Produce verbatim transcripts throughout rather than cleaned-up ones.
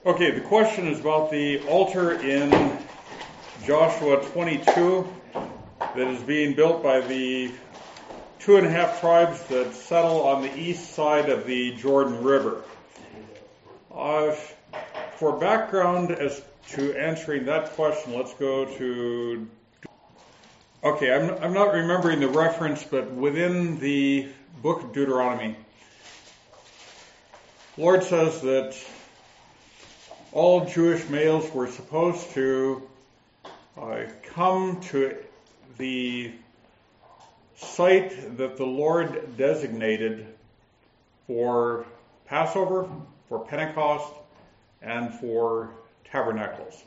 Okay, the question is about the altar in Joshua twenty-two that is being built by the two and a half tribes that settle on the east side of the Jordan River. Uh, for background as to answering that question, let's go to... Okay, I'm, I'm not remembering the reference, but within the book of Deuteronomy, the Lord says that all Jewish males were supposed to uh, come to the site that the Lord designated for Passover, for Pentecost, and for tabernacles.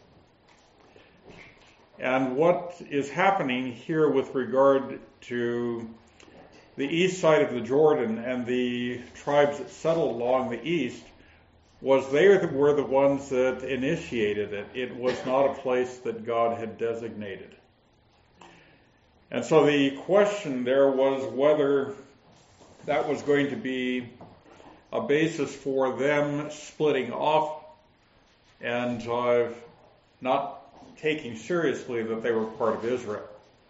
And what is happening here with regard to the east side of the Jordan and the tribes that settled along the east was they were the ones that initiated it. It was not a place that God had designated. And so the question there was whether that was going to be a basis for them splitting off and uh, not taking seriously that they were part of Israel.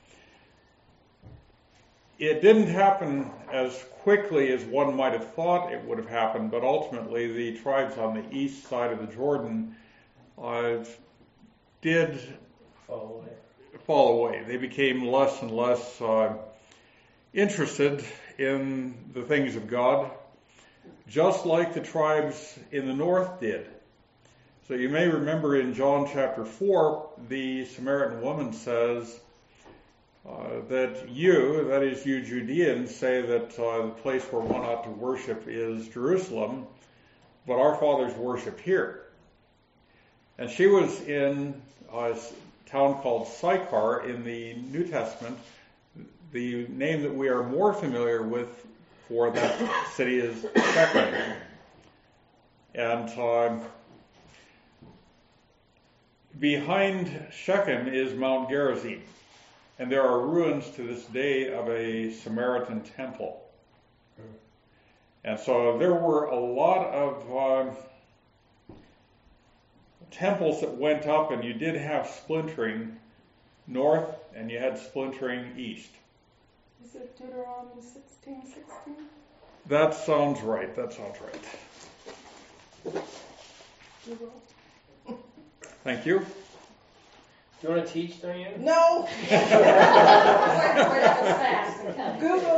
It didn't happen as quickly as one might have thought it would have happened, but ultimately the tribes on the east side of the Jordan uh, did fall away. fall away. They became less and less uh, interested in the things of God, just like the tribes in the north did. So you may remember in John chapter four, the Samaritan woman says, Uh, that you, that is you Judeans, say that uh, the place where one ought to worship is Jerusalem, but our fathers worship here. And she was in a town called Sychar in the New Testament. The name that we are more familiar with for that city is Shechem. And uh, behind Shechem is Mount Gerizim. And there are ruins to this day of a Samaritan temple. And so there were a lot of uh, temples that went up, and you did have splintering north, and you had splintering east. Is it Deuteronomy sixteen sixteen? That sounds right. That sounds right. You will. Thank you. Do you want to teach, Diane? No. Google.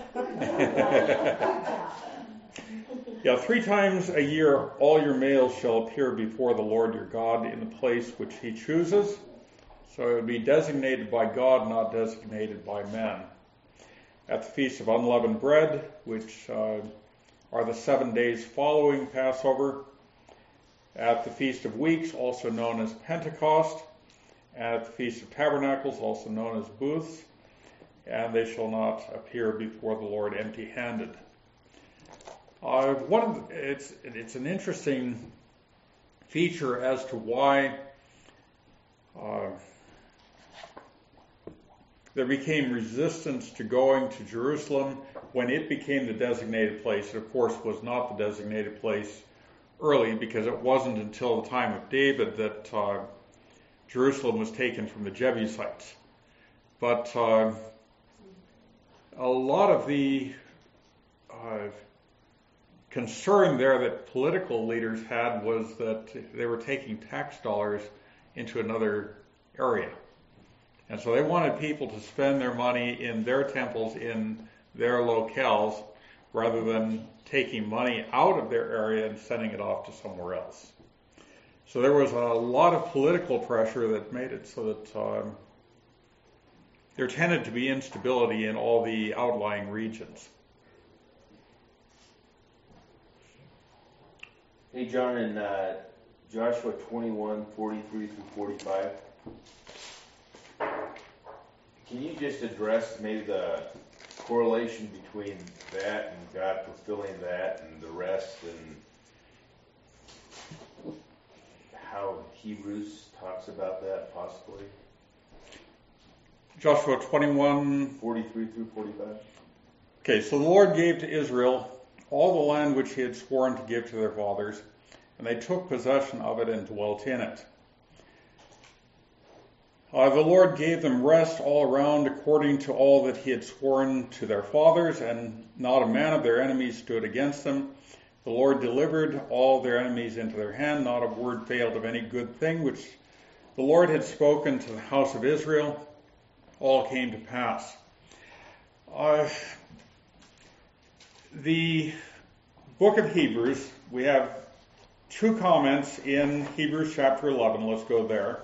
Yeah, three times a year all your males shall appear before the Lord your God in the place which he chooses. So it would be designated by God, not designated by men. At the Feast of Unleavened Bread, which uh, are the seven days following Passover. At the Feast of Weeks, also known as Pentecost. At the Feast of Tabernacles, also known as Booths, and they shall not appear before the Lord empty-handed. Uh, one of the, it's it's an interesting feature as to why uh, there became resistance to going to Jerusalem when it became the designated place. It, of course, was not the designated place early, because it wasn't until the time of David that uh, Jerusalem was taken from the Jebusites. But uh, a lot of the uh, concern there that political leaders had was that they were taking tax dollars into another area. And so they wanted people to spend their money in their temples, in their locales, rather than taking money out of their area and sending it off to somewhere else. So there was a lot of political pressure that made it so that um, there tended to be instability in all the outlying regions. Hey, John, in uh, Joshua twenty-one, forty-three through forty-five, can you just address maybe the correlation between that and God fulfilling that and the rest, and how Hebrews talks about that possibly? Joshua twenty-one, forty-three through forty-five. Okay, so the Lord gave to Israel all the land which he had sworn to give to their fathers, and they took possession of it and dwelt in it. Uh, the Lord gave them rest all around according to all that he had sworn to their fathers, and not a man of their enemies stood against them. The Lord delivered all their enemies into their hand. Not a word failed of any good thing which the Lord had spoken to the house of Israel. All came to pass. Uh, the book of Hebrews, we have two comments in Hebrews chapter eleven. Let's go there.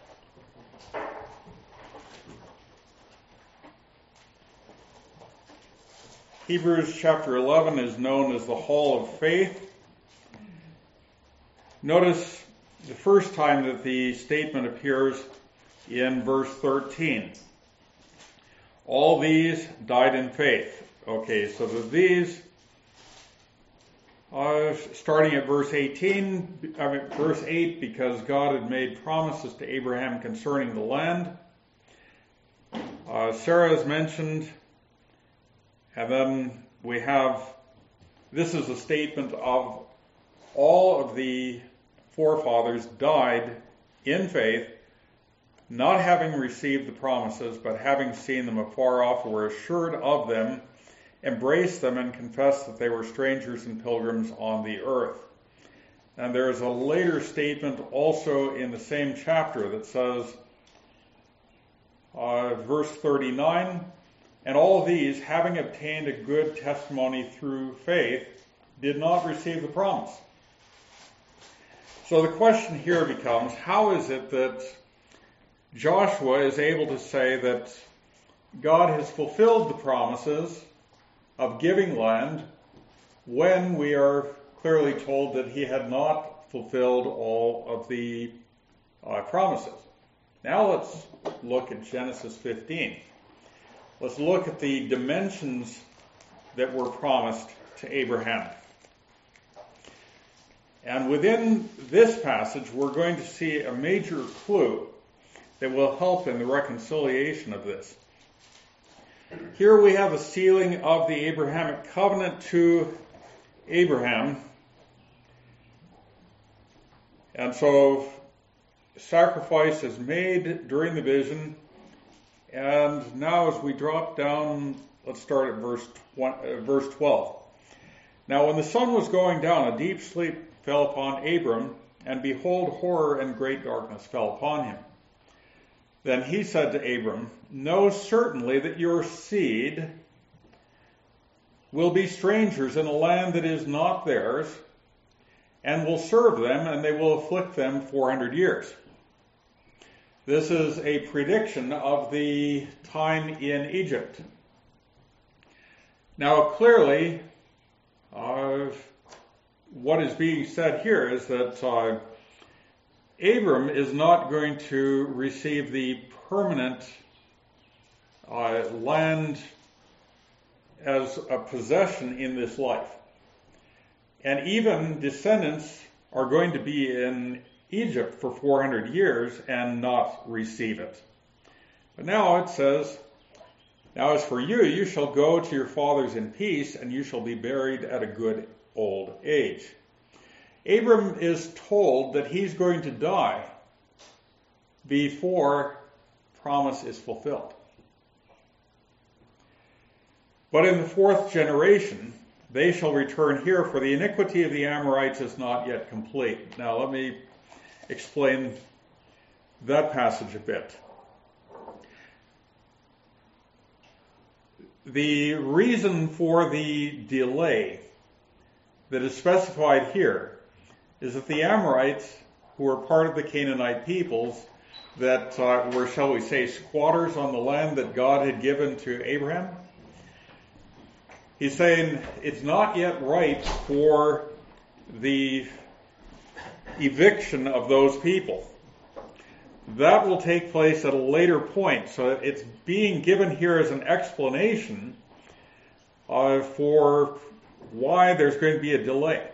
Hebrews chapter eleven is known as the Hall of Faith. Notice the first time that the statement appears in verse thirteen. All these died in faith. Okay, so the these, uh, starting at verse eighteen, I mean, verse eight, because God had made promises to Abraham concerning the land. Uh, Sarah is mentioned. And then we have, this is a statement of all of the forefathers died in faith, not having received the promises, but having seen them afar off, were assured of them, embraced them, and confessed that they were strangers and pilgrims on the earth. And there is a later statement also in the same chapter that says, uh, verse thirty-nine, and all these, having obtained a good testimony through faith, did not receive the promise. So the question here becomes, how is it that Joshua is able to say that God has fulfilled the promises of giving land when we are clearly told that he had not fulfilled all of the uh, promises? Now let's look at Genesis fifteen. Let's look at the dimensions that were promised to Abraham. And within this passage, we're going to see a major clue that will help in the reconciliation of this. Here we have a sealing of the Abrahamic covenant to Abraham. And so sacrifice is made during the vision. And now as we drop down, let's start at verse verse twelve. Now when the sun was going down, a deep sleep fell upon Abram, and behold, horror and great darkness fell upon him. Then he said to Abram, know certainly that your seed will be strangers in a land that is not theirs, and will serve them, and they will afflict them four hundred years. This is a prediction of the time in Egypt. Now, clearly, uh, what is being said here is that uh, Abram is not going to receive the permanent uh, land as a possession in this life. And even descendants are going to be in Egypt for four hundred years and not receive it. But now it says, now as for you, you shall go to your fathers in peace, and you shall be buried at a good old age. Abram is told that he's going to die before promise is fulfilled. But in the fourth generation, they shall return here, for the iniquity of the Amorites is not yet complete. Now let me explain that passage a bit. The reason for the delay that is specified here is that the Amorites, who were part of the Canaanite peoples that uh, were, shall we say, squatters on the land that God had given to Abraham, he's saying it's not yet ripe for the eviction of those people. That will take place at a later point. So it's being given here as an explanation uh, for why there's going to be a delay.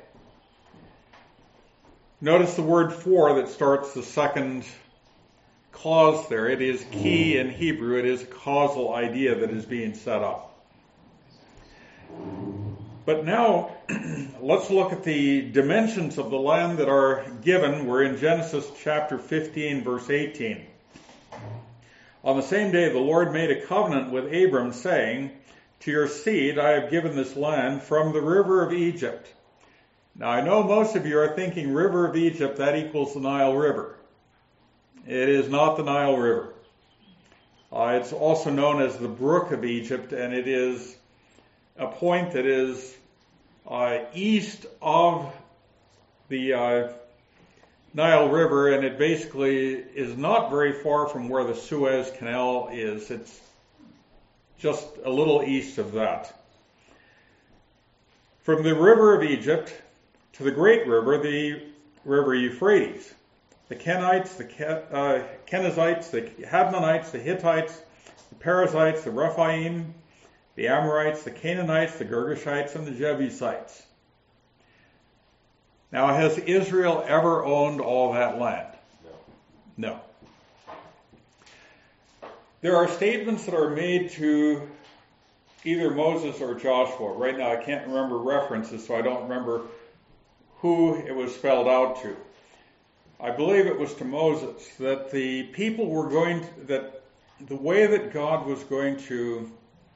Notice the word for that starts the second clause there. It is key in Hebrew. It is a causal idea that is being set up. But now, let's look at the dimensions of the land that are given. We're in Genesis chapter fifteen, verse eighteen. On the same day, the Lord made a covenant with Abram, saying, "To your seed I have given this land from the river of Egypt." Now, I know most of you are thinking river of Egypt, that equals the Nile River. It is not the Nile River. Uh, it's also known as the Brook of Egypt, and it is a point that is uh, east of the uh, Nile River, and it basically is not very far from where the Suez Canal is. It's just a little east of that. From the river of Egypt to the great river, the river Euphrates, the Kenites, the Ke- uh, Kenizzites, the Hadmonites, the Hittites, the Perizzites, the Rephaim, the Amorites, the Canaanites, the Girgashites, and the Jebusites. Now, has Israel ever owned all that land? No. No. There are statements that are made to either Moses or Joshua. Right now, I can't remember references, so I don't remember who it was spelled out to. I believe it was to Moses, that the people were going to, that the way that God was going to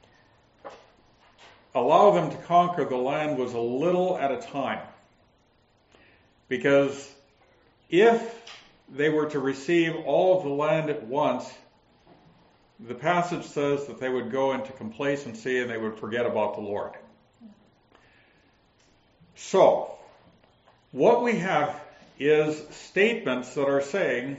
allow them to conquer the land was a little at a time. Because if they were to receive all of the land at once, the passage says that they would go into complacency and they would forget about the Lord. So, what we have is statements that are saying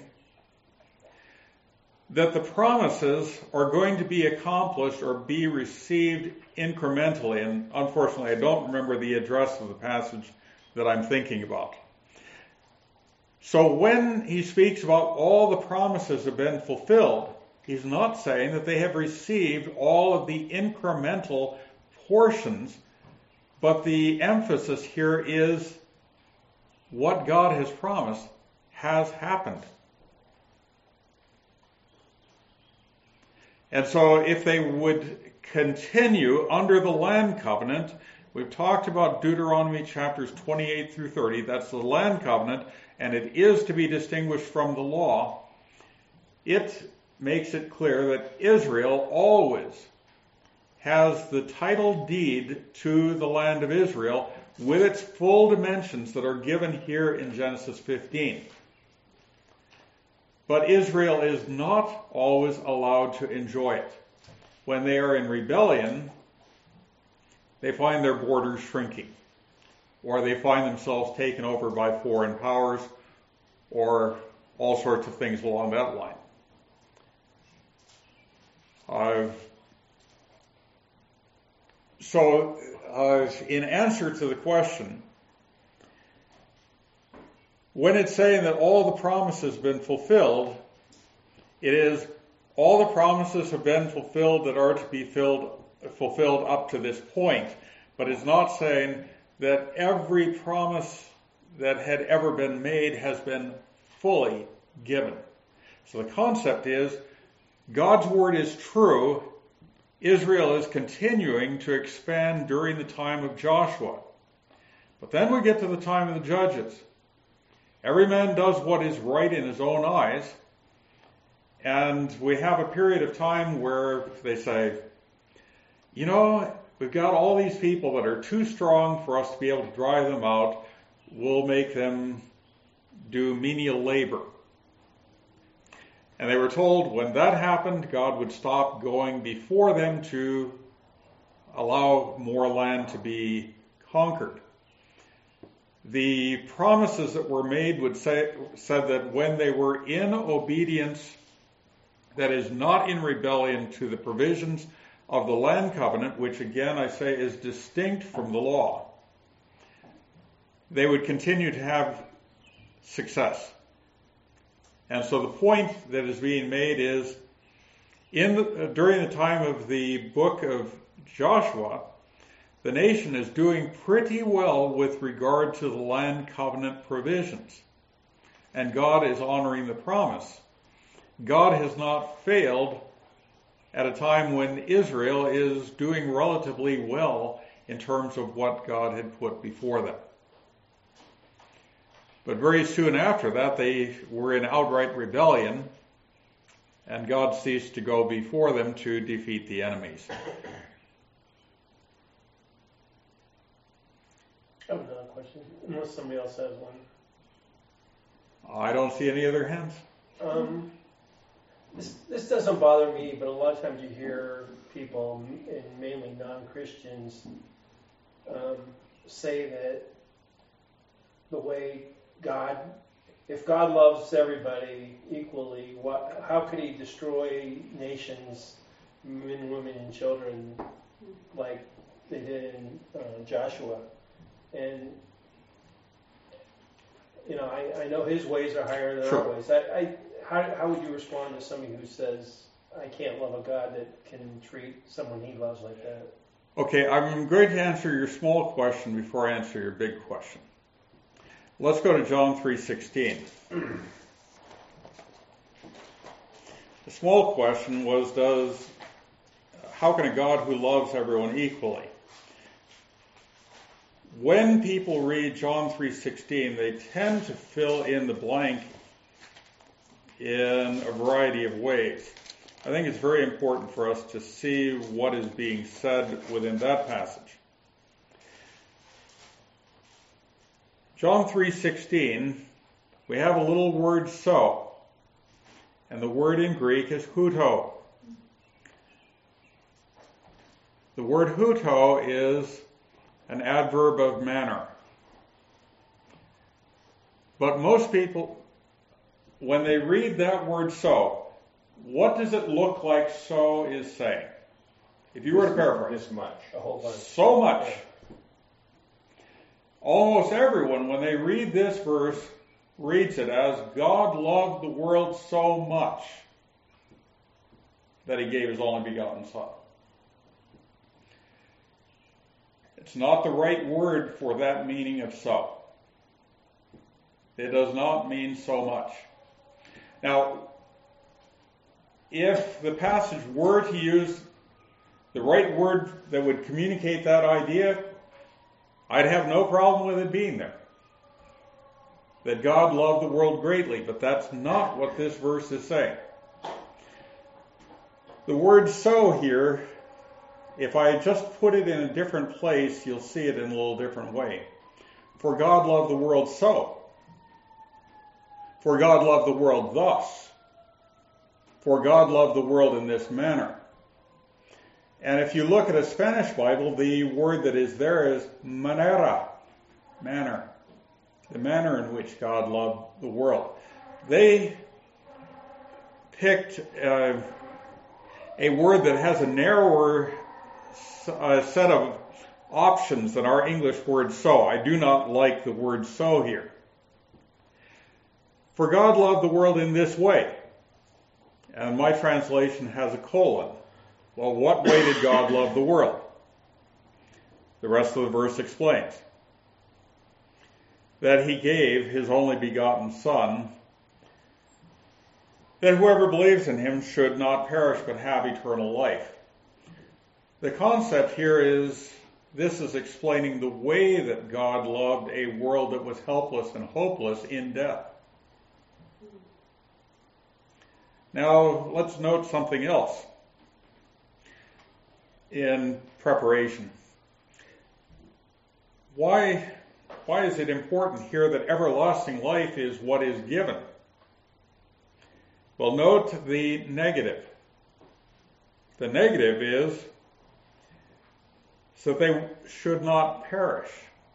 that the promises are going to be accomplished or be received incrementally. And unfortunately, I don't remember the address of the passage that I'm thinking about. So when he speaks about all the promises have been fulfilled, he's not saying that they have received all of the incremental portions, but the emphasis here is what God has promised has happened. And so if they would continue under the land covenant, we've talked about Deuteronomy chapters twenty-eight through thirty, that's the land covenant, and it is to be distinguished from the law. It makes it clear that Israel always has the title deed to the land of Israel with its full dimensions that are given here in Genesis fifteen. But Israel is not always allowed to enjoy it. When they are in rebellion, they find their borders shrinking, or they find themselves taken over by foreign powers, or all sorts of things along that line. Uh, so, uh, in answer to the question, when it's saying that all the promises have been fulfilled, it is all the promises have been fulfilled that are to be filled, fulfilled up to this point. But it's not saying that every promise that had ever been made has been fully given. So the concept is God's word is true. Israel is continuing to expand during the time of Joshua. But then we get to the time of the judges. Every man does what is right in his own eyes. And we have a period of time where they say, you know, we've got all these people that are too strong for us to be able to drive them out. We'll make them do menial labor. And they were told when that happened, God would stop going before them to allow more land to be conquered. The promises that were made would say, said that when they were in obedience, that is not in rebellion to the provisions of the land covenant, which again I say is distinct from the law, they would continue to have success. And so the point that is being made is, in the, during the time of the book of Joshua, the nation is doing pretty well with regard to the land covenant provisions. And God is honoring the promise. God has not failed at a time when Israel is doing relatively well in terms of what God had put before them. But very soon after that, they were in outright rebellion, and God ceased to go before them to defeat the enemies. I have another question, unless somebody else has one. I don't see any other hands. Um, this this doesn't bother me, but a lot of times you hear people, and mainly non-Christians, um, say that the way God, if God loves everybody equally, what, how could He destroy nations, men, women, and children, like they did in uh, Joshua? And you know, I, I know His ways are higher than Sure. our ways. I, I how how would you respond to somebody who says, I can't love a God that can treat someone He loves like that? Okay, I'm going to answer your small question before I answer your big question. Let's go to John three sixteen. The small question was, does how can a God who loves everyone equally? When people read John three sixteen, they tend to fill in the blank in a variety of ways. I think it's very important for us to see what is being said within that passage. John three sixteen, we have a little word so, and the word in Greek is huto. The word huto is an adverb of manner. But most people, when they read that word so, what does it look like so is saying? If you were to paraphrase. This much. A whole bunch. So much. Almost everyone, when they read this verse, reads it as God loved the world so much that He gave His only begotten Son. It's not the right word for that meaning of so. It does not mean so much. Now, if the passage were to use the right word that would communicate that idea, I'd have no problem with it being there. That God loved the world greatly, but that's not what this verse is saying. The word so here, if I just put it in a different place, you'll see it in a little different way. For God loved the world so. For God loved the world thus. For God loved the world in this manner. And if you look at a Spanish Bible, the word that is there is manera, manner. The manner in which God loved the world. They picked uh, a word that has a narrower uh, set of options than our English word so. I do not like the word so here. For God loved the world in this way. And my translation has a colon. Well, what way did God love the world? The rest of the verse explains. That He gave His only begotten Son, that whoever believes in Him should not perish but have eternal life. The concept here is, this is explaining the way that God loved a world that was helpless and hopeless in death. Now, let's note something else in preparation. Why, why is it important here that everlasting life is what is given? Well, note the negative. The negative is so they should not perish.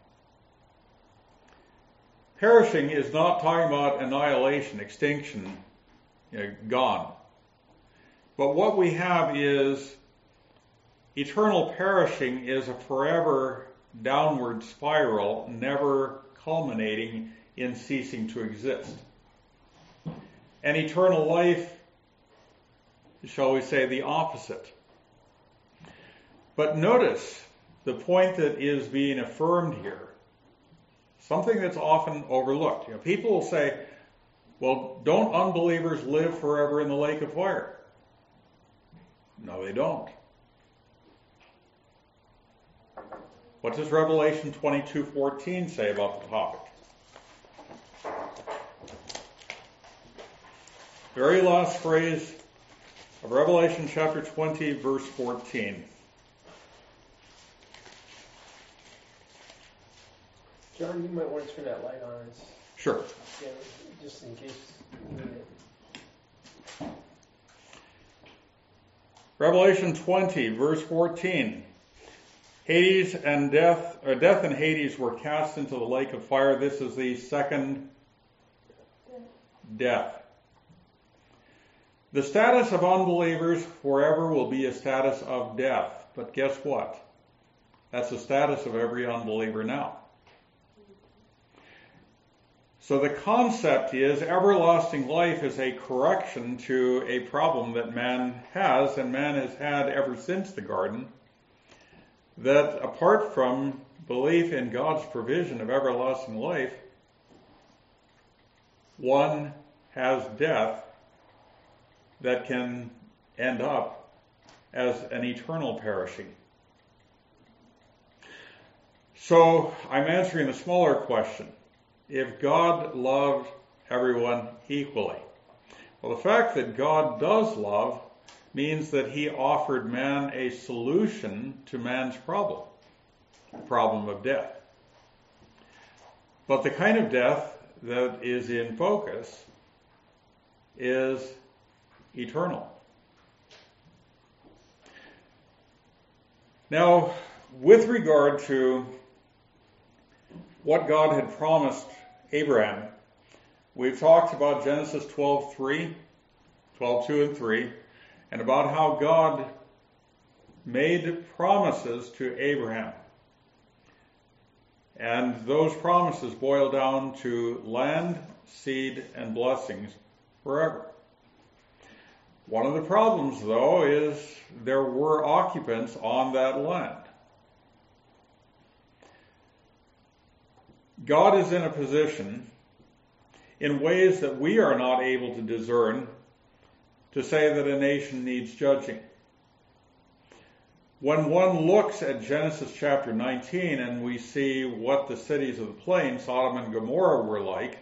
Perishing is not talking about annihilation, extinction, you know, gone. But what we have is eternal perishing is a forever downward spiral, never culminating in ceasing to exist. And eternal life, shall we say, the opposite. But notice the point that is being affirmed here, something that's often overlooked. You know, people will say, well, don't unbelievers live forever in the lake of fire? No, they don't. What does Revelation twenty-two fourteen say about the topic? Very last phrase of Revelation chapter twenty, verse fourteen. John, you might want to turn that light on. It's, Sure. yeah, just in case you need it. Revelation twenty, verse fourteen. Hades and death, or death and Hades were cast into the lake of fire. This is the second death. The status of unbelievers forever will be a status of death. But guess what? That's the status of every unbeliever now. So the concept is everlasting life is a correction to a problem that man has, and man has had ever since the garden, that apart from belief in God's provision of everlasting life, one has death that can end up as an eternal perishing. So I'm answering the smaller question. If God loved everyone equally, well, the fact that God does love means that he offered man a solution to man's problem, the problem of death. But the kind of death that is in focus is eternal. Now, with regard to what God had promised Abraham, we've talked about Genesis twelve three, twelve two and three, and about how God made promises to Abraham. And those promises boil down to land, seed, and blessings forever. One of the problems, though, is there were occupants on that land. God is in a position, in ways that we are not able to discern, to say that a nation needs judging. When one looks at Genesis chapter nineteen and we see what the cities of the plain, Sodom and Gomorrah, were like,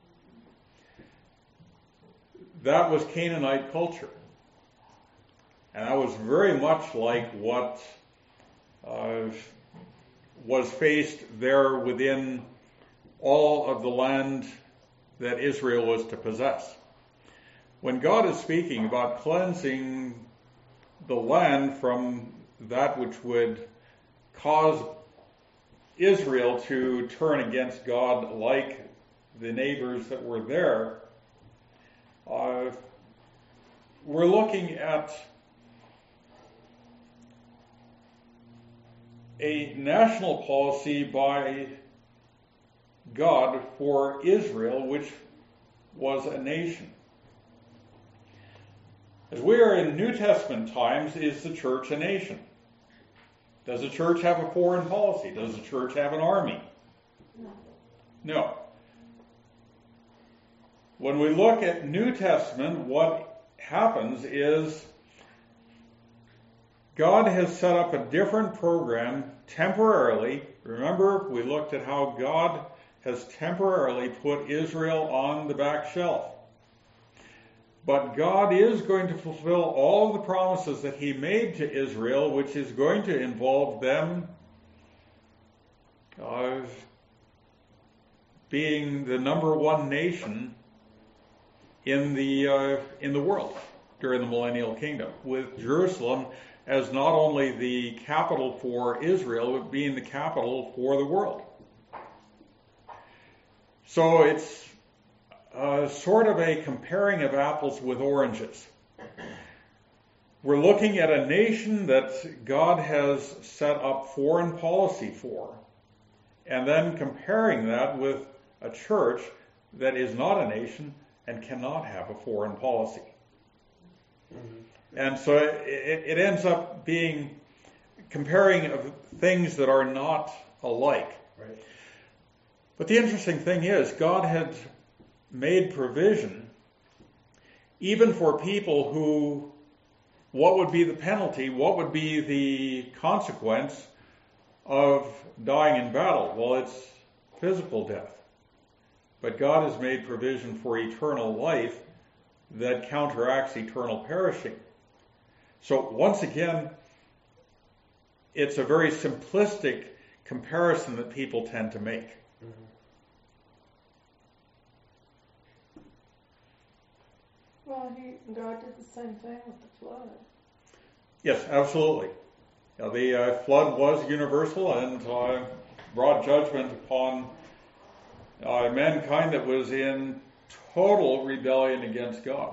that was Canaanite culture. And that was very much like what uh, was faced there within all of the land that Israel was to possess. When God is speaking about cleansing the land from that which would cause Israel to turn against God like the neighbors that were there, uh, we're looking at a national policy by God for Israel, which was a nation. As we are in New Testament times, is the church a nation? Does the church have a foreign policy? Does the church have an army? No. No. When we look at New Testament, what happens is God has set up a different program temporarily. Remember, we looked at how God has temporarily put Israel on the back shelf. But God is going to fulfill all the promises that he made to Israel, which is going to involve them uh, being the number one nation in the uh, in the world during the millennial kingdom, with Jerusalem as not only the capital for Israel, but being the capital for the world. So it's Uh, sort of a comparing of apples with oranges. We're looking at a nation that God has set up foreign policy for, and then comparing that with a church that is not a nation and cannot have a foreign policy. Mm-hmm. And so it, it ends up being comparing of things that are not alike. Right. But the interesting thing is, God had made provision even for people who, what would be the penalty, what would be the consequence of dying in battle? Well, it's physical death. But God has made provision for eternal life that counteracts eternal perishing. So once again, it's a very simplistic comparison that people tend to make. Mm-hmm. Well, he, God did the same thing with the flood. Yes, absolutely. Now, the uh, flood was universal and uh, brought judgment upon uh, mankind that was in total rebellion against God.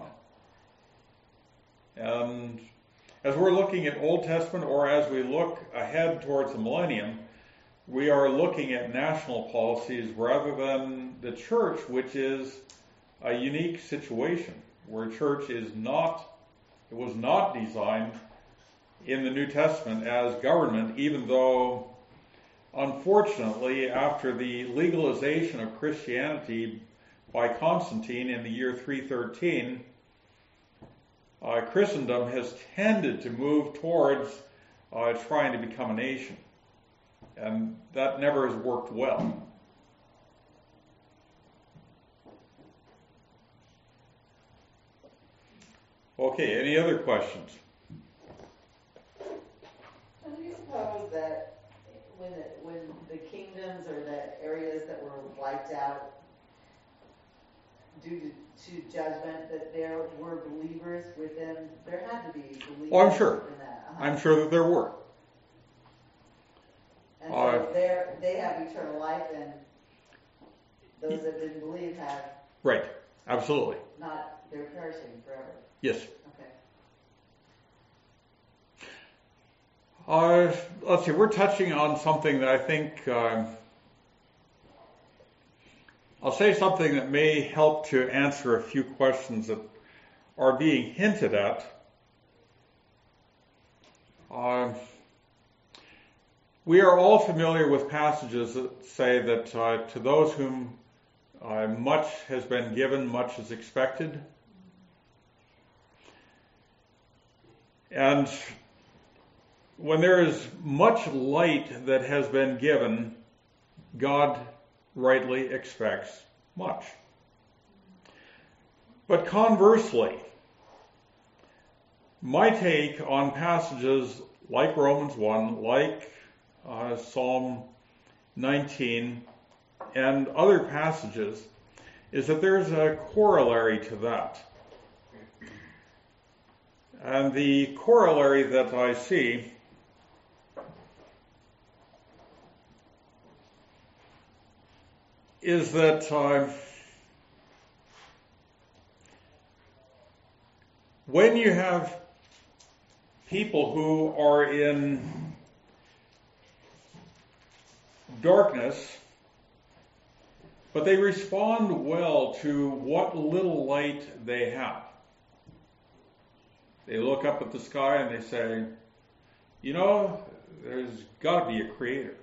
And as we're looking at Old Testament, or as we look ahead towards the millennium, we are looking at national policies rather than the church, which is a unique situation where church is not, it was not designed in the New Testament as government, even though, unfortunately, after the legalization of Christianity by Constantine in the year three thirteen, uh, Christendom has tended to move towards uh, trying to become a nation. And that never has worked well. Okay, any other questions? So do you suppose that when the, when the kingdoms or the areas that were wiped out due to, to judgment, that there were believers within, there had to be believers Oh, I'm sure. in that? Uh-huh. I'm sure that there were. And so Uh, they're- they have eternal life, and those that didn't believe have Right, absolutely. not, they're perishing forever. Yes. Okay. Uh, let's see, we're touching on something that I think, uh, I'll say something that may help to answer a few questions that are being hinted at. Uh, we are all familiar with passages that say that uh, to those whom uh, much has been given, much is expected. And when there is much light that has been given, God rightly expects much. But conversely, my take on passages like Romans one, like uh, Psalm nineteen, and other passages, is that there's a corollary to that. And the corollary that I see is that uh, when you have people who are in darkness, but they respond well to what little light they have. They look up at the sky and they say, you know, there's got to be a creator.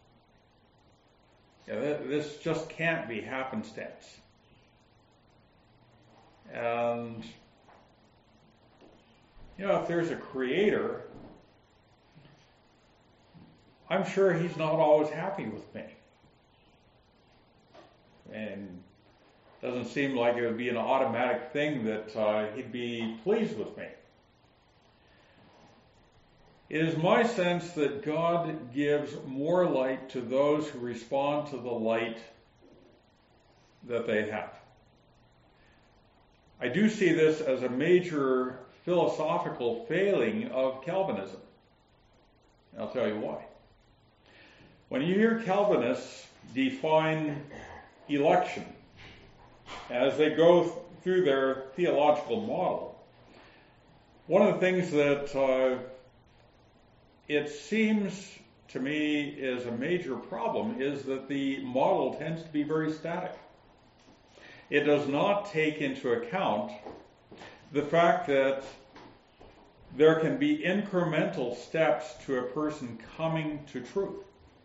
Yeah, this just can't be happenstance. And, you know, if there's a creator, I'm sure he's not always happy with me. And it doesn't seem like it would be an automatic thing that uh, he'd be pleased with me. It is my sense that God gives more light to those who respond to the light that they have. I do see this as a major philosophical failing of Calvinism. And I'll tell you why. When you hear Calvinists define election as they go through their theological model, one of the things that uh, it seems to me is a major problem is that the model tends to be very static. It does not take into account the fact that there can be incremental steps to a person coming to truth.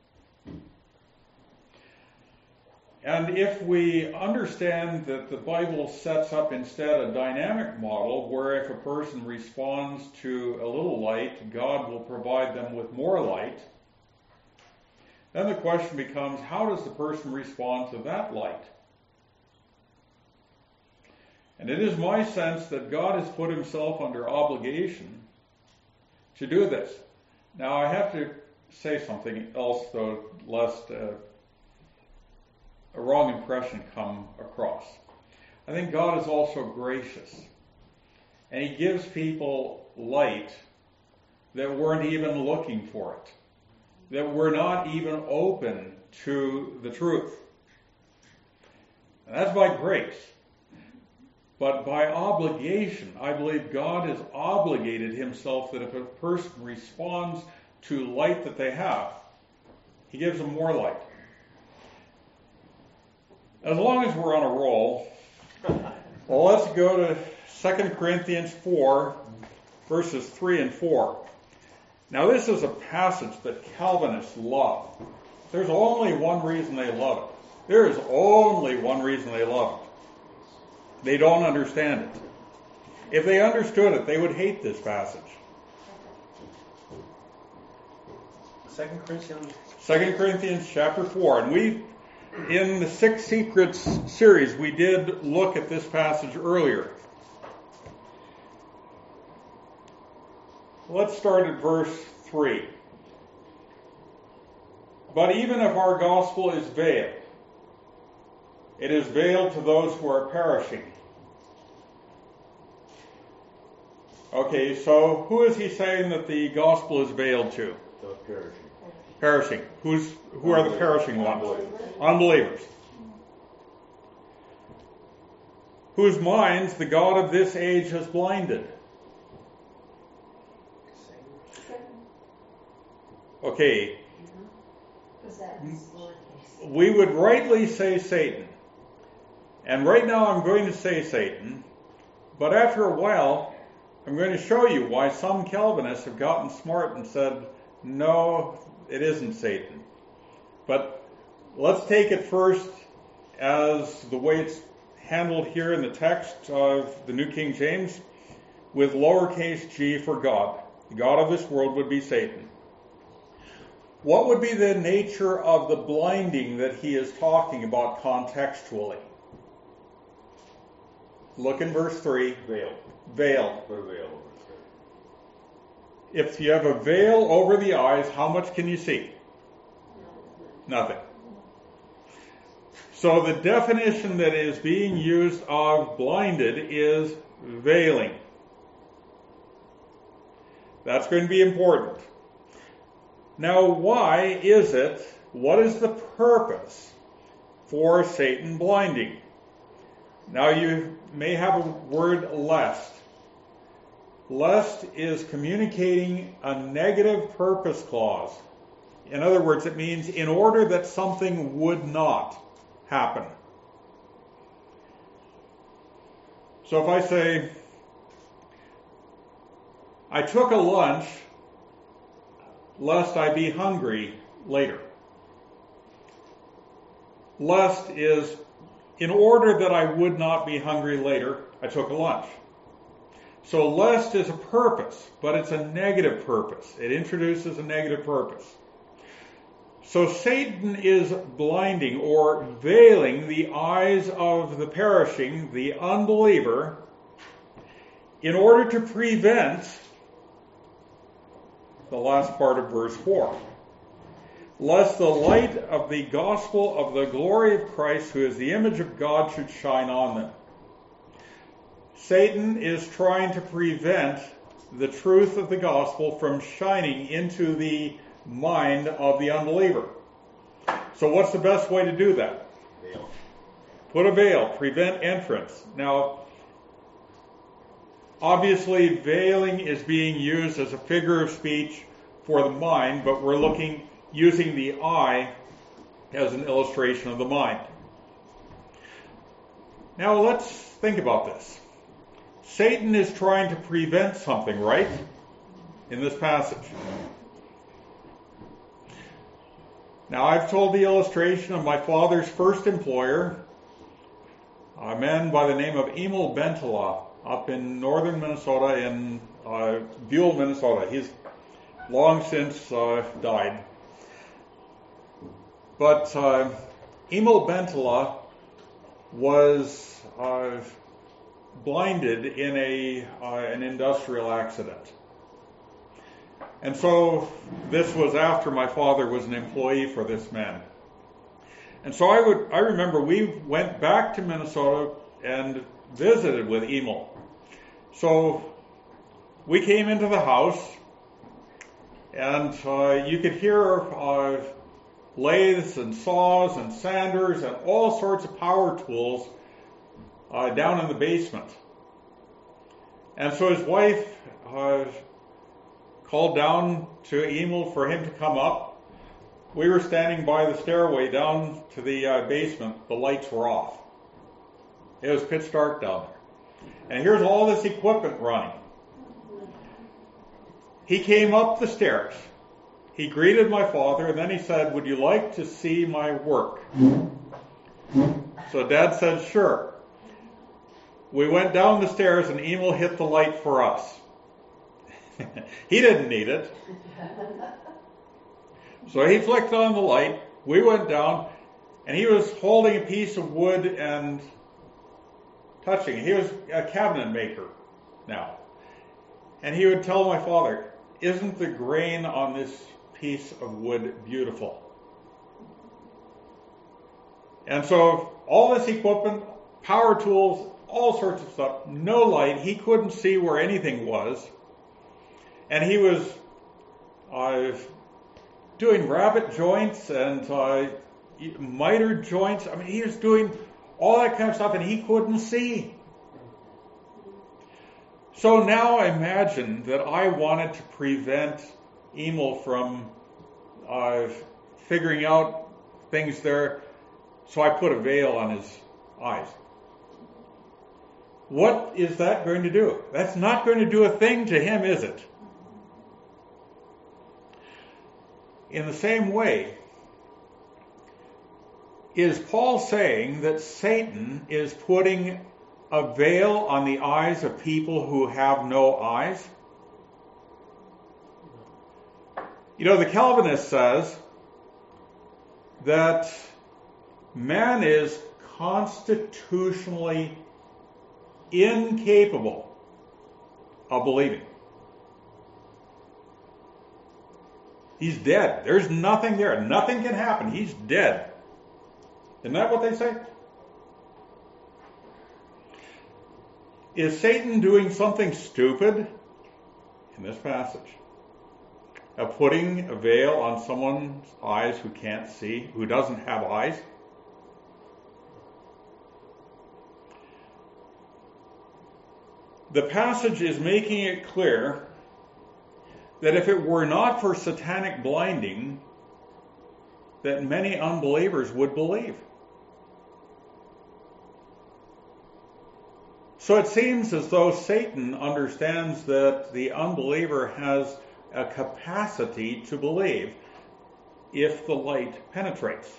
And if we understand that the Bible sets up instead a dynamic model where if a person responds to a little light, God will provide them with more light, then the question becomes, how does the person respond to that light? And it is my sense that God has put himself under obligation to do this. Now, I have to say something else, though, lest uh, a wrong impression come across. I think God is also gracious. And he gives people light that weren't even looking for it, that were not even open to the truth. And that's by grace. But by obligation, I believe God has obligated himself that if a person responds to light that they have, he gives them more light. As long as we're on a roll, well, let's go to Second Corinthians four, verses three and four. Now, this is a passage that Calvinists love. There's only one reason they love it. There is only one reason they love it. They don't understand it. If they understood it, they would hate this passage. Second Corinthians. Second Corinthians chapter four. And we, in the Six Secrets series, we did look at this passage earlier. Let's start at verse three. But even if our gospel is veiled, it is veiled to those who are perishing. Okay, so who is he saying that the gospel is veiled to? Those perishing. Perishing. Who's who are the perishing ones? Unbelievers. Unbelievers. Whose minds the God of this age has blinded. Okay, Because that was lowercase. we would rightly say Satan. And right now I'm going to say Satan, but after a while I'm going to show you why some Calvinists have gotten smart and said, no, it isn't Satan. But let's take it first as the way it's handled here in the text of the New King James, with lowercase g for God. The God of this world would be Satan. What would be the nature of the blinding that he is talking about contextually? Look in verse three. Veil. Veil. Put a veil over his head. If you have a veil over the eyes, how much can you see? Nothing. So the definition that is being used of blinded is veiling. That's going to be important. Now, why is it, what is the purpose for Satan blinding? Now, you may have a word lest. Lest is communicating a negative purpose clause. In other words, it means in order that something would not happen. So if I say, I took a lunch lest I be hungry later. Lest is, in order that I would not be hungry later, I took a lunch. So lest is a purpose, but it's a negative purpose. It introduces a negative purpose. So Satan is blinding or veiling the eyes of the perishing, the unbeliever, in order to prevent the last part of verse four. Lest the light of the gospel of the glory of Christ, who is the image of God, should shine on them. Satan is trying to prevent the truth of the gospel from shining into the mind of the unbeliever. So what's the best way to do that? Veil. Put a veil, prevent entrance. Now, obviously, veiling is being used as a figure of speech for the mind, but we're looking, using the eye as an illustration of the mind. Now, let's think about this. Satan is trying to prevent something, right? In this passage. Now, I've told the illustration of my father's first employer, a man by the name of Emil Bentala, up in northern Minnesota, in uh, Buell, Minnesota. He's long since uh, died. But uh, Emil Bentola was uh, blinded in a uh, an industrial accident. And so this was after my father was an employee for this man. And so I would I remember we went back to Minnesota and visited with Emil. So we came into the house, and uh, you could hear uh, lathes and saws and sanders and all sorts of power tools uh, down in the basement. And so his wife uh, called down to Emil for him to come up. We were standing by the stairway down to the uh, basement. The lights were off. It was pitch dark down there. And here's all this equipment running. He came up the stairs. He greeted my father, and then he said, "Would you like to see my work?" So Dad said, "Sure." We went down the stairs, and Emil hit the light for us. He didn't need it. So he flicked on the light. We went down, and he was holding a piece of wood and touching it. He was a cabinet maker now. And he would tell my father, "Isn't the grain on this piece of wood beautiful?" And so all this equipment, power tools, all sorts of stuff, no light. He couldn't see where anything was. And he was uh, doing rabbet joints and uh, miter joints. I mean, he was doing all that kind of stuff, and he couldn't see. So now imagine that I wanted to prevent Emil from uh, figuring out things there, so I put a veil on his eyes. What is that going to do? That's not going to do a thing to him, is it? In the same way, is Paul saying that Satan is putting a veil on the eyes of people who have no eyes? You know, the Calvinist says that man is constitutionally incapable of believing. He's dead. There's nothing there. Nothing can happen. He's dead. Isn't that what they say? Is Satan doing something stupid in this passage of putting a veil on someone's eyes who can't see, who doesn't have eyes? The passage is making it clear that if it were not for satanic blinding, that many unbelievers would believe. So it seems as though Satan understands that the unbeliever has a capacity to believe if the light penetrates.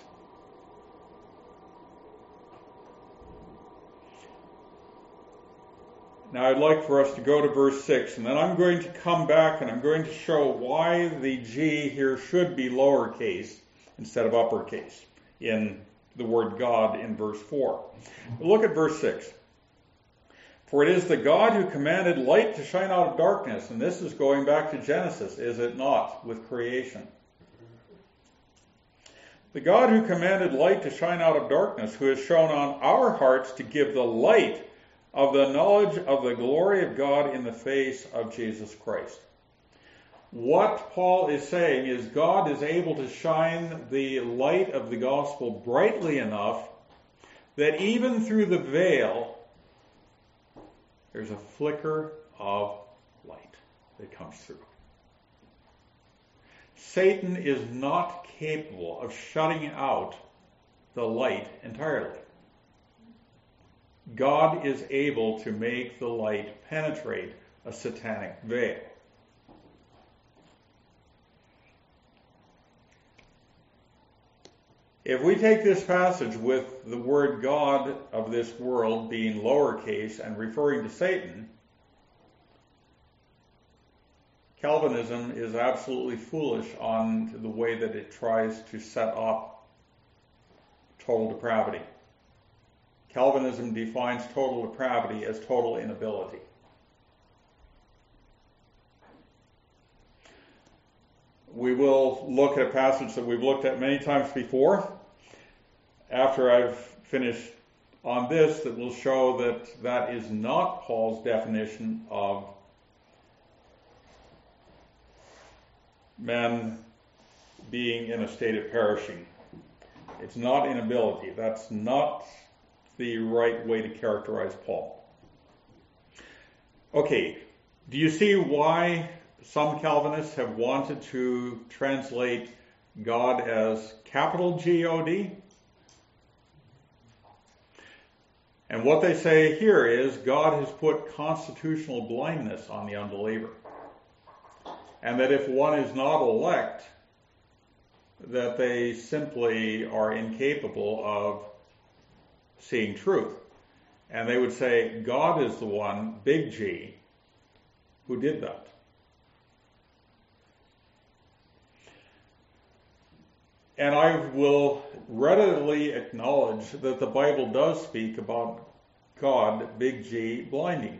Now I'd like for us to go to verse six, and then I'm going to come back and I'm going to show why the G here should be lowercase instead of uppercase in the word God in verse four. But look at verse six. For it is the God who commanded light to shine out of darkness, and this is going back to Genesis, is it not, with creation? The God who commanded light to shine out of darkness, who has shone on our hearts to give the light of the knowledge of the glory of God in the face of Jesus Christ. What Paul is saying is God is able to shine the light of the gospel brightly enough that even through the veil, there's a flicker of light that comes through. Satan is not capable of shutting out the light entirely. God is able to make the light penetrate a satanic veil. If we take this passage with the word God of this world being lowercase and referring to Satan, Calvinism is absolutely foolish on the way that it tries to set up total depravity. Calvinism defines total depravity as total inability. We will look at a passage that we've looked at many times before after I've finished on this that will show that that is not Paul's definition of men being in a state of perishing. It's not inability. That's not the right way to characterize Paul. Okay, do you see why some Calvinists have wanted to translate God as capital G O D? And what they say here is God has put constitutional blindness on the unbeliever. And that if one is not elect, that they simply are incapable of seeing truth. And they would say God is the one, big G, who did that. And I will readily acknowledge that the Bible does speak about God, big G, blinding.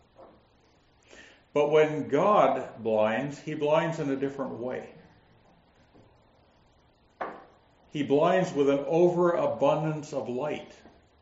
But when God blinds, he blinds in a different way. He blinds with an overabundance of light.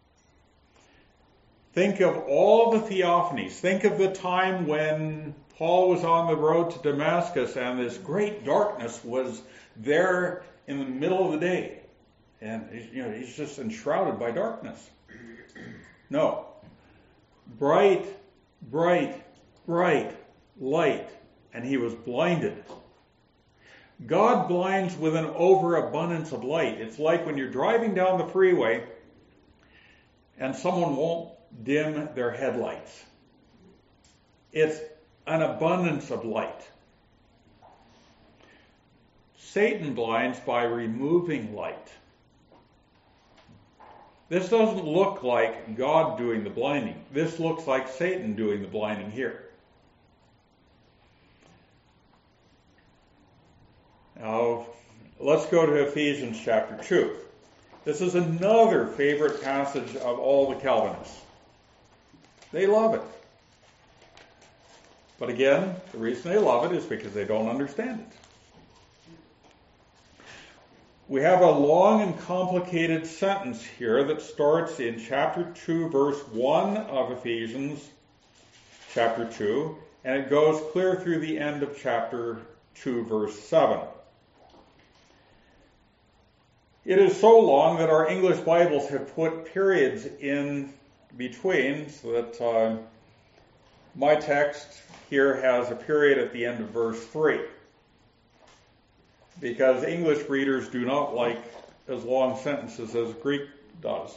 Think of all the theophanies. Think of the time when Paul was on the road to Damascus and this great darkness was there in the middle of the day. And you know, he's just enshrouded by darkness. No. Bright, bright, bright light. And he was blinded. God blinds with an overabundance of light. It's like when you're driving down the freeway and someone won't dim their headlights. It's an abundance of light. Satan blinds by removing light. This doesn't look like God doing the blinding. This looks like Satan doing the blinding here. Now, let's go to Ephesians chapter two. This is another favorite passage of all the Calvinists. They love it. But again, the reason they love it is because they don't understand it. We have a long and complicated sentence here that starts in chapter two, verse one of Ephesians chapter two, and it goes clear through the end of chapter two, verse seven. It is so long that our English Bibles have put periods in between, so that uh, my text here has a period at the end of verse three. Because English readers do not like as long sentences as Greek does.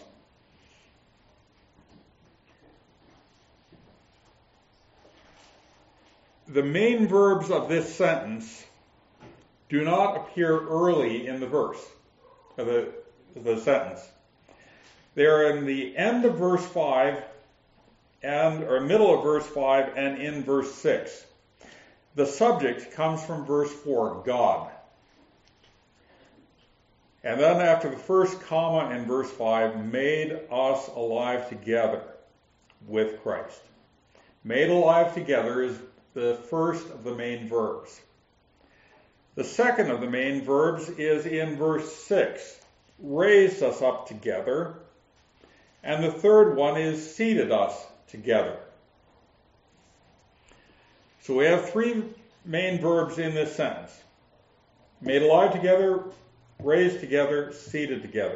The main verbs of this sentence do not appear early in the verse, of the, the sentence. They are in the end of verse five, and or middle of verse five, and in verse six. The subject comes from verse four, God. And then after the first comma in verse five, made us alive together with Christ. Made alive together is the first of the main verbs. The second of the main verbs is in verse six, raised us up together. And the third one is seated us together. So we have three main verbs in this sentence. Made alive together, raised together, seated together.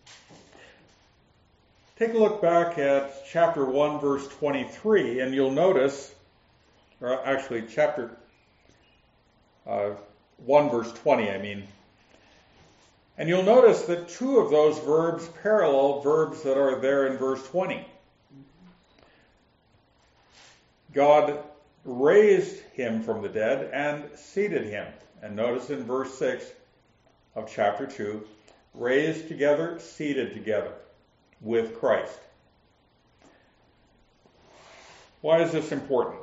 Take a look back at chapter one, verse twenty-three, and you'll notice, or actually chapter uh, one, verse twenty, I mean, and you'll notice that two of those verbs parallel verbs that are there in verse twenty. God raised him from the dead and seated him. And notice in verse six, of chapter two, raised together, seated together with Christ. Why is this important?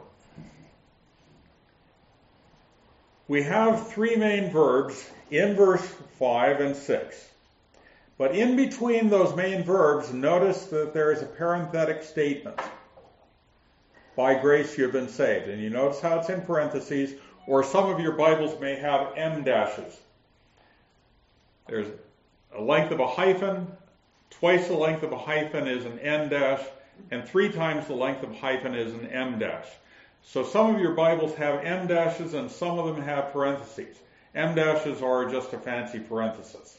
We have three main verbs in verse five and six, But in between those main verbs, notice that there is a parenthetic statement. By grace you have been saved. And you notice how it's in parentheses, or some of your Bibles may have em dashes. There's a length of a hyphen, twice the length of a hyphen is an en dash, and three times the length of a hyphen is an em dash. So some of your Bibles have em dashes and some of them have parentheses. Em dashes are just a fancy parenthesis.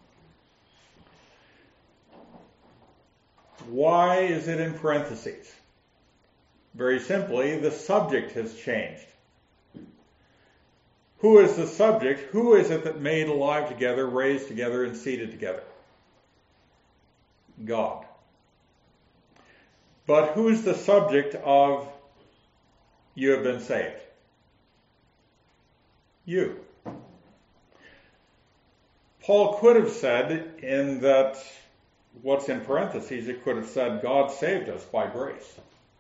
Why is it in parentheses? Very simply, the subject has changed. Who is the subject? Who is it that made alive together, raised together, and seated together? God. But who's the subject of you have been saved? You. Paul could have said in that what's in parentheses, it could have said God saved us by grace.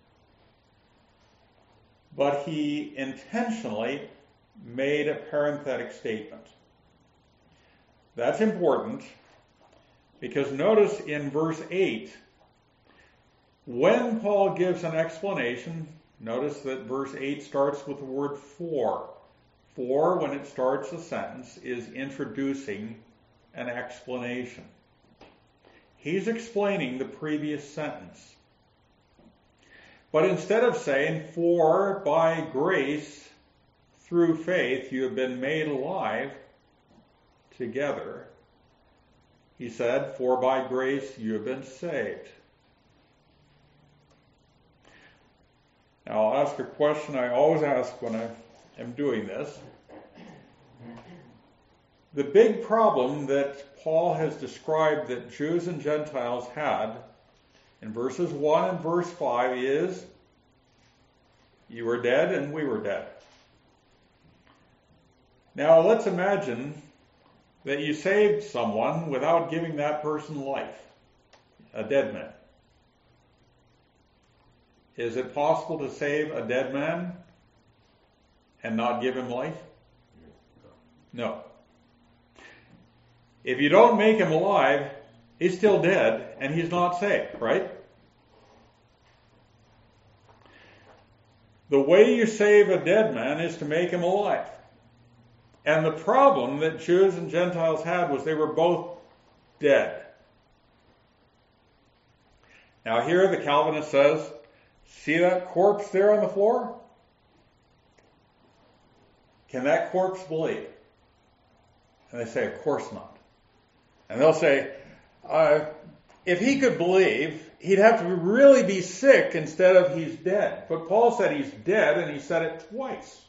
But he intentionally made a parenthetic statement. That's important because notice in verse eight, when Paul gives an explanation, notice that verse eight starts with the word for. For, when it starts a sentence, is introducing an explanation. He's explaining the previous sentence. But instead of saying, for by grace through faith you have been made alive together, he said, for by grace you have been saved. Now I'll ask a question I always ask when I am doing this. The big problem that Paul has described that Jews and Gentiles had in verses one and verse five is, you were dead and we were dead. Now let's imagine that you saved someone without giving that person life, a dead man. Is it possible to save a dead man and not give him life? No. If you don't make him alive, he's still dead and he's not saved, right? The way you save a dead man is to make him alive. And the problem that Jews and Gentiles had was they were both dead. Now here the Calvinist says, see that corpse there on the floor? Can that corpse believe? And they say, of course not. And they'll say, uh, if he could believe, he'd have to really be sick instead of he's dead. But Paul said he's dead, and he said it twice.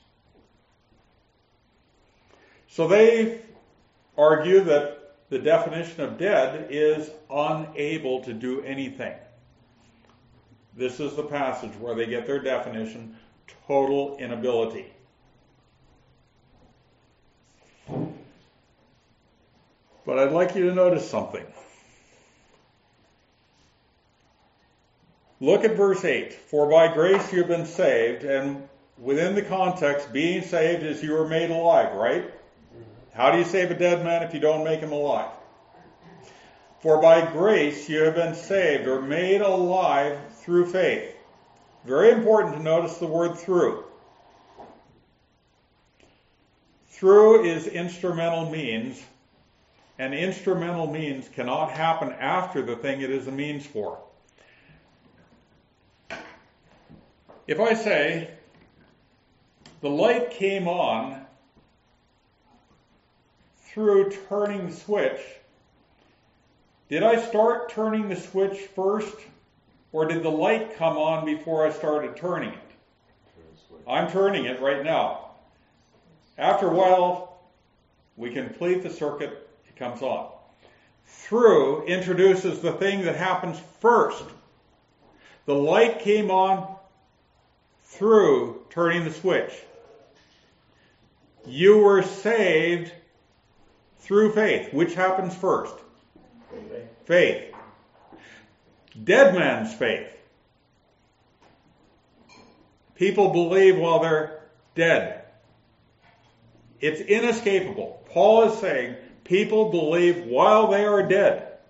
So they argue that the definition of dead is unable to do anything. This is the passage where they get their definition, total inability. But I'd like you to notice something. Look at verse eight. For by grace you have been saved, and within the context, being saved is you were made alive, right? How do you save a dead man if you don't make him alive? For by grace you have been saved or made alive through faith. Very important to notice the word through. Through is instrumental means, and instrumental means cannot happen after the thing it is a means for. If I say, the light came on through turning the switch, did I start turning the switch first, or did the light come on before I started turning it? I'm turning it right now. After a while, we complete the circuit, it comes on. Through introduces the thing that happens first. The light came on through turning the switch. You were saved through faith. Which happens first? Faith. Faith. Dead man's faith. People believe while they're dead. It's inescapable. Paul is saying people believe while they are dead.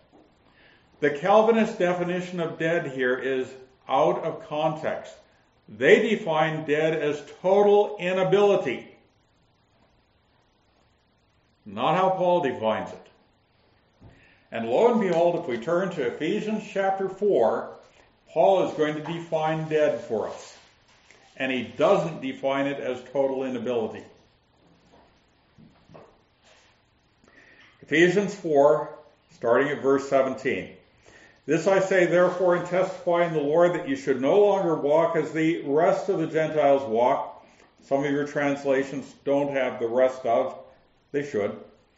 The Calvinist definition of dead here is out of context. They define dead as total inability. Not how Paul defines it. And lo and behold, if we turn to Ephesians chapter four, Paul is going to define dead for us. And he doesn't define it as total inability. Ephesians four, starting at verse seventeen. This I say, therefore, and testify in the Lord, that you should no longer walk as the rest of the Gentiles walk. Some of your translations don't have the rest of. They should.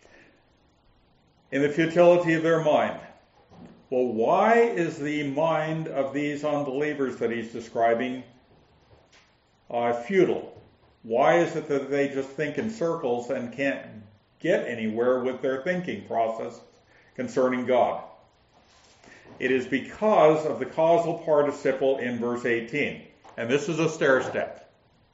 In the futility of their mind. Well, why is the mind of these unbelievers that he's describing uh, futile? Why is it that they just think in circles and can't get anywhere with their thinking process concerning God? It is because of the causal participle in verse eighteen. And this is a stair step.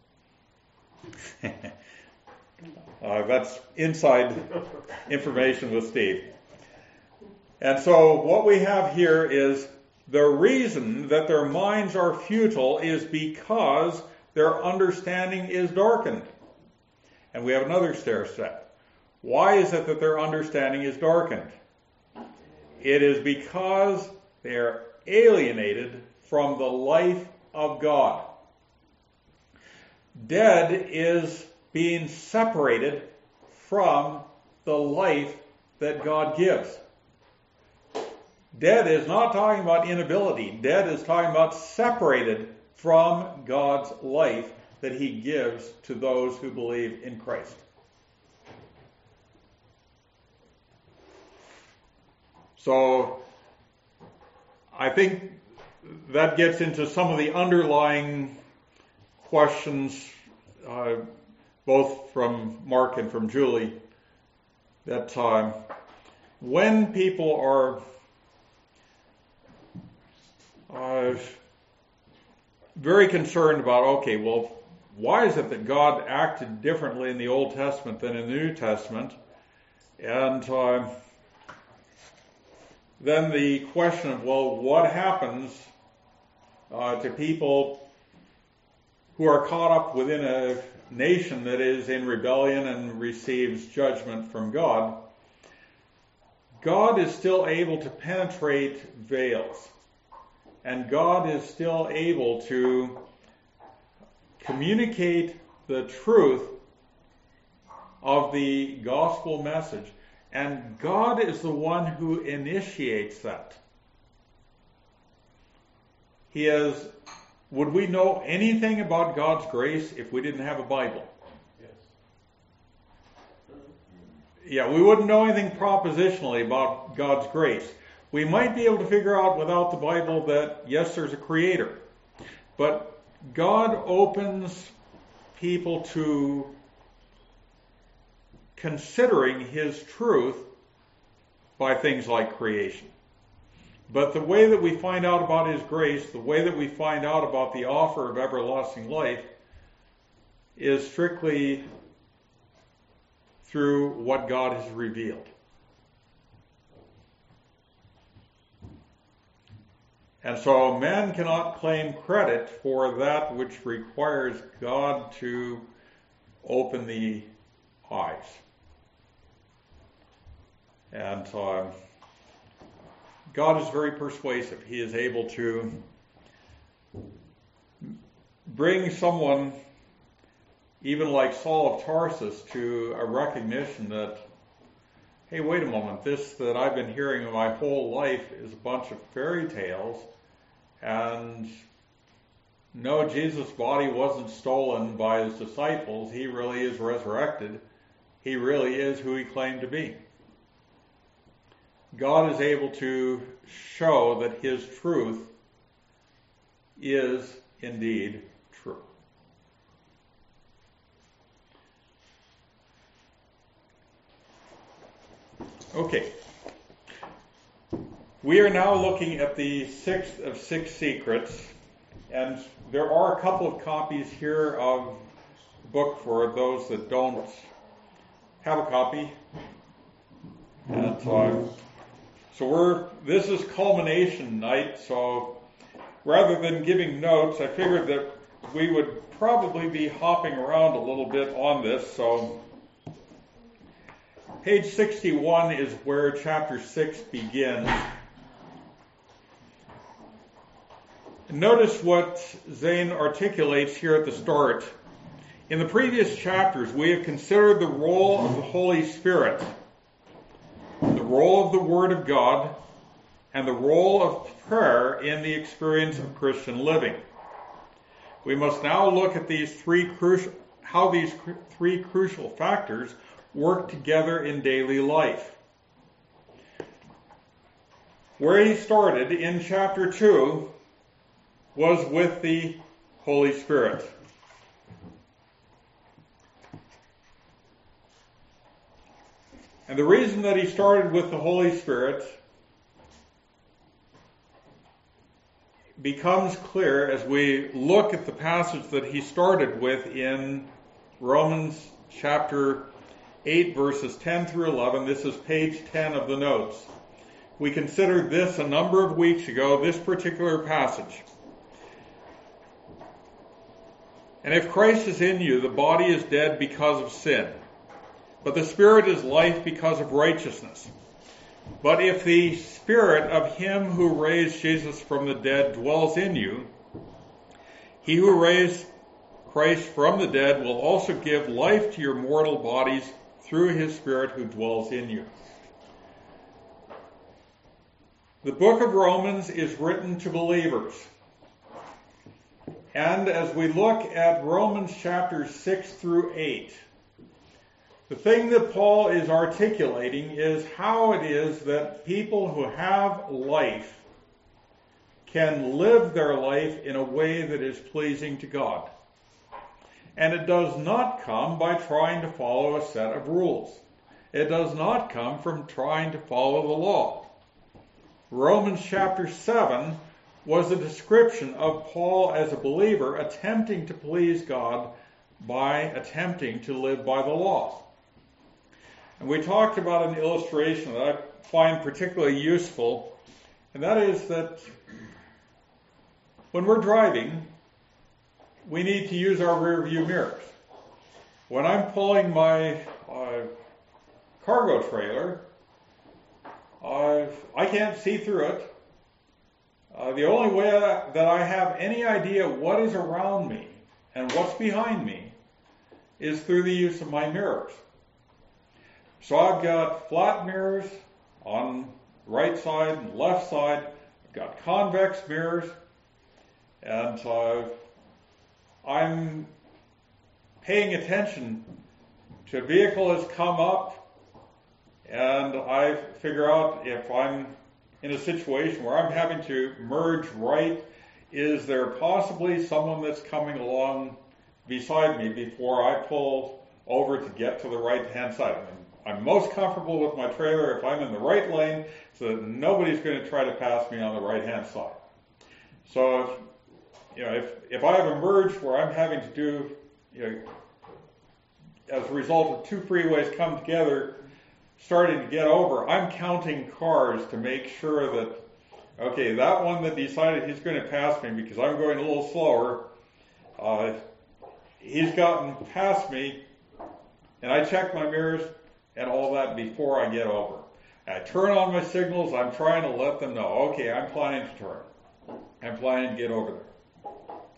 uh, that's inside information with Steve. And so what we have here is the reason that their minds are futile is because their understanding is darkened. And we have another stair step. Why is it that their understanding is darkened? It is because they are alienated from the life of God. Dead is being separated from the life that God gives. Dead is not talking about inability. Dead is talking about separated from God's life that he gives to those who believe in Christ. So I think that gets into some of the underlying questions, uh, both from Mark and from Julie, that uh, when people are uh, very concerned about, okay, well, why is it that God acted differently in the Old Testament than in the New Testament? And uh, then the question of, well, what happens uh, to people who are caught up within a nation that is in rebellion and receives judgment from God? God is still able to penetrate veils, and God is still able to communicate the truth of the gospel message. And God is the one who initiates that. He is, would we know anything about God's grace if we didn't have a Bible? Yes. Yeah, we wouldn't know anything propositionally about God's grace. We might be able to figure out without the Bible that, yes, there's a creator. But God opens people to considering his truth by things like creation. But the way that we find out about his grace, the way that we find out about the offer of everlasting life, is strictly through what God has revealed. And so man cannot claim credit for that which requires God to open the eyes. And uh, God is very persuasive. He is able to bring someone, even like Saul of Tarsus, to a recognition that, hey, wait a moment, this that I've been hearing my whole life is a bunch of fairy tales, and no, Jesus' body wasn't stolen by his disciples. He really is resurrected. He really is who he claimed to be. God is able to show that his truth is indeed true. Okay. We are now looking at the sixth of six secrets, and there are a couple of copies here of the book for those that don't have a copy. And uh, So we're this is culmination night, so rather than giving notes, I figured that we would probably be hopping around a little bit on this. So page sixty-one is where chapter six begins. Notice what Zane articulates here at the start. In the previous chapters, we have considered the role of the Holy Spirit, the role of the Word of God, and the role of prayer in the experience of Christian living. We must now look at these three crucial, how these cr- three crucial factors work together in daily life. Where he started in chapter two was with the Holy Spirit. And the reason that he started with the Holy Spirit becomes clear as we look at the passage that he started with in Romans chapter eight, verses ten through eleven. This is page ten of the notes. We considered this a number of weeks ago, this particular passage. And if Christ is in you, the body is dead because of sin, but the Spirit is life because of righteousness. But if the Spirit of him who raised Jesus from the dead dwells in you, he who raised Christ from the dead will also give life to your mortal bodies through his Spirit who dwells in you. The book of Romans is written to believers. And as we look at Romans chapters six through eight, the thing that Paul is articulating is how it is that people who have life can live their life in a way that is pleasing to God. And it does not come by trying to follow a set of rules. It does not come from trying to follow the law. Romans chapter seven was a description of Paul as a believer attempting to please God by attempting to live by the law. And we talked about an illustration that I find particularly useful, and that is that when we're driving, we need to use our rear view mirrors. When I'm pulling my uh, cargo trailer, uh, I can't see through it. Uh, the only way that I have any idea what is around me and what's behind me is through the use of my mirrors. So I've got flat mirrors on the right side and left side. I've got convex mirrors, and uh, I'm paying attention to a vehicle has come up, and I figure out if I'm in a situation where I'm having to merge right, is there possibly someone that's coming along beside me before I pull over to get to the right-hand side? I mean, I'm most comfortable with my trailer if I'm in the right lane so that nobody's going to try to pass me on the right-hand side. So, if, you know, if, if I have a merge where I'm having to do, you know, as a result of two freeways come together, starting to get over, I'm counting cars to make sure that, okay, that one that decided he's going to pass me because I'm going a little slower, uh, he's gotten past me, and I check my mirrors and all that before I get over. And I turn on my signals, I'm trying to let them know, okay, I'm planning to turn. I'm planning to get over there.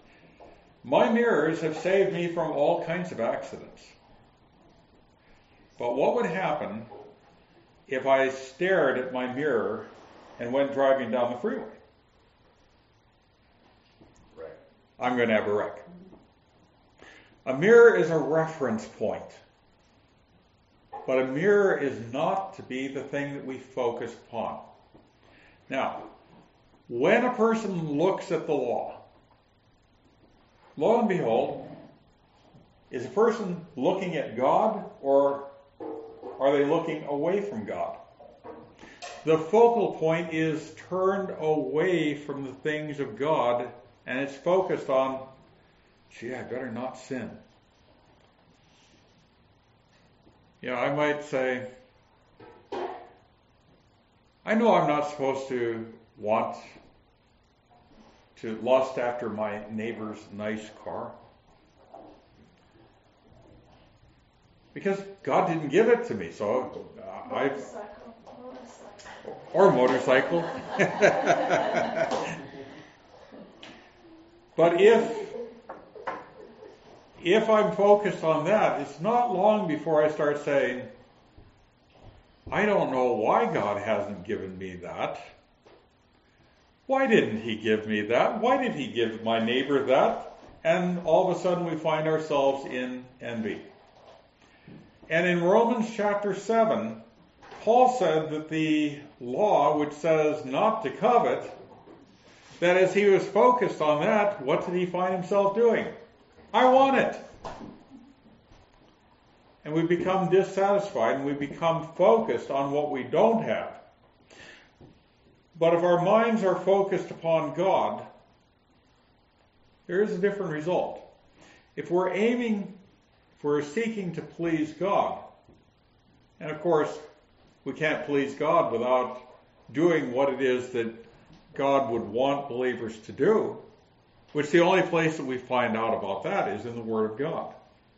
My mirrors have saved me from all kinds of accidents. But what would happen if I stared at my mirror and went driving down the freeway? Right. I'm going to have a wreck. A mirror is a reference point. But a mirror is not to be the thing that we focus upon. Now, when a person looks at the law, lo and behold, is a person looking at God, or are they looking away from God? The focal point is turned away from the things of God, and it's focused on, gee, I better not sin. You know, I might say, I know I'm not supposed to want to lust after my neighbor's nice car, because God didn't give it to me, so uh, I Motorcycle, motorcycle. or motorcycle. But if if I'm focused on that, it's not long before I start saying, I don't know why God hasn't given me that. Why didn't he give me that? Why did he give my neighbor that? And all of a sudden we find ourselves in envy. And in Romans chapter seven, Paul said that the law, which says not to covet, that as he was focused on that, what did he find himself doing? I want it. And we become dissatisfied and we become focused on what we don't have. But if our minds are focused upon God, there is a different result. If we're aiming, if we're seeking to please God, and of course, we can't please God without doing what it is that God would want believers to do, which the only place that we find out about that is in the Word of God.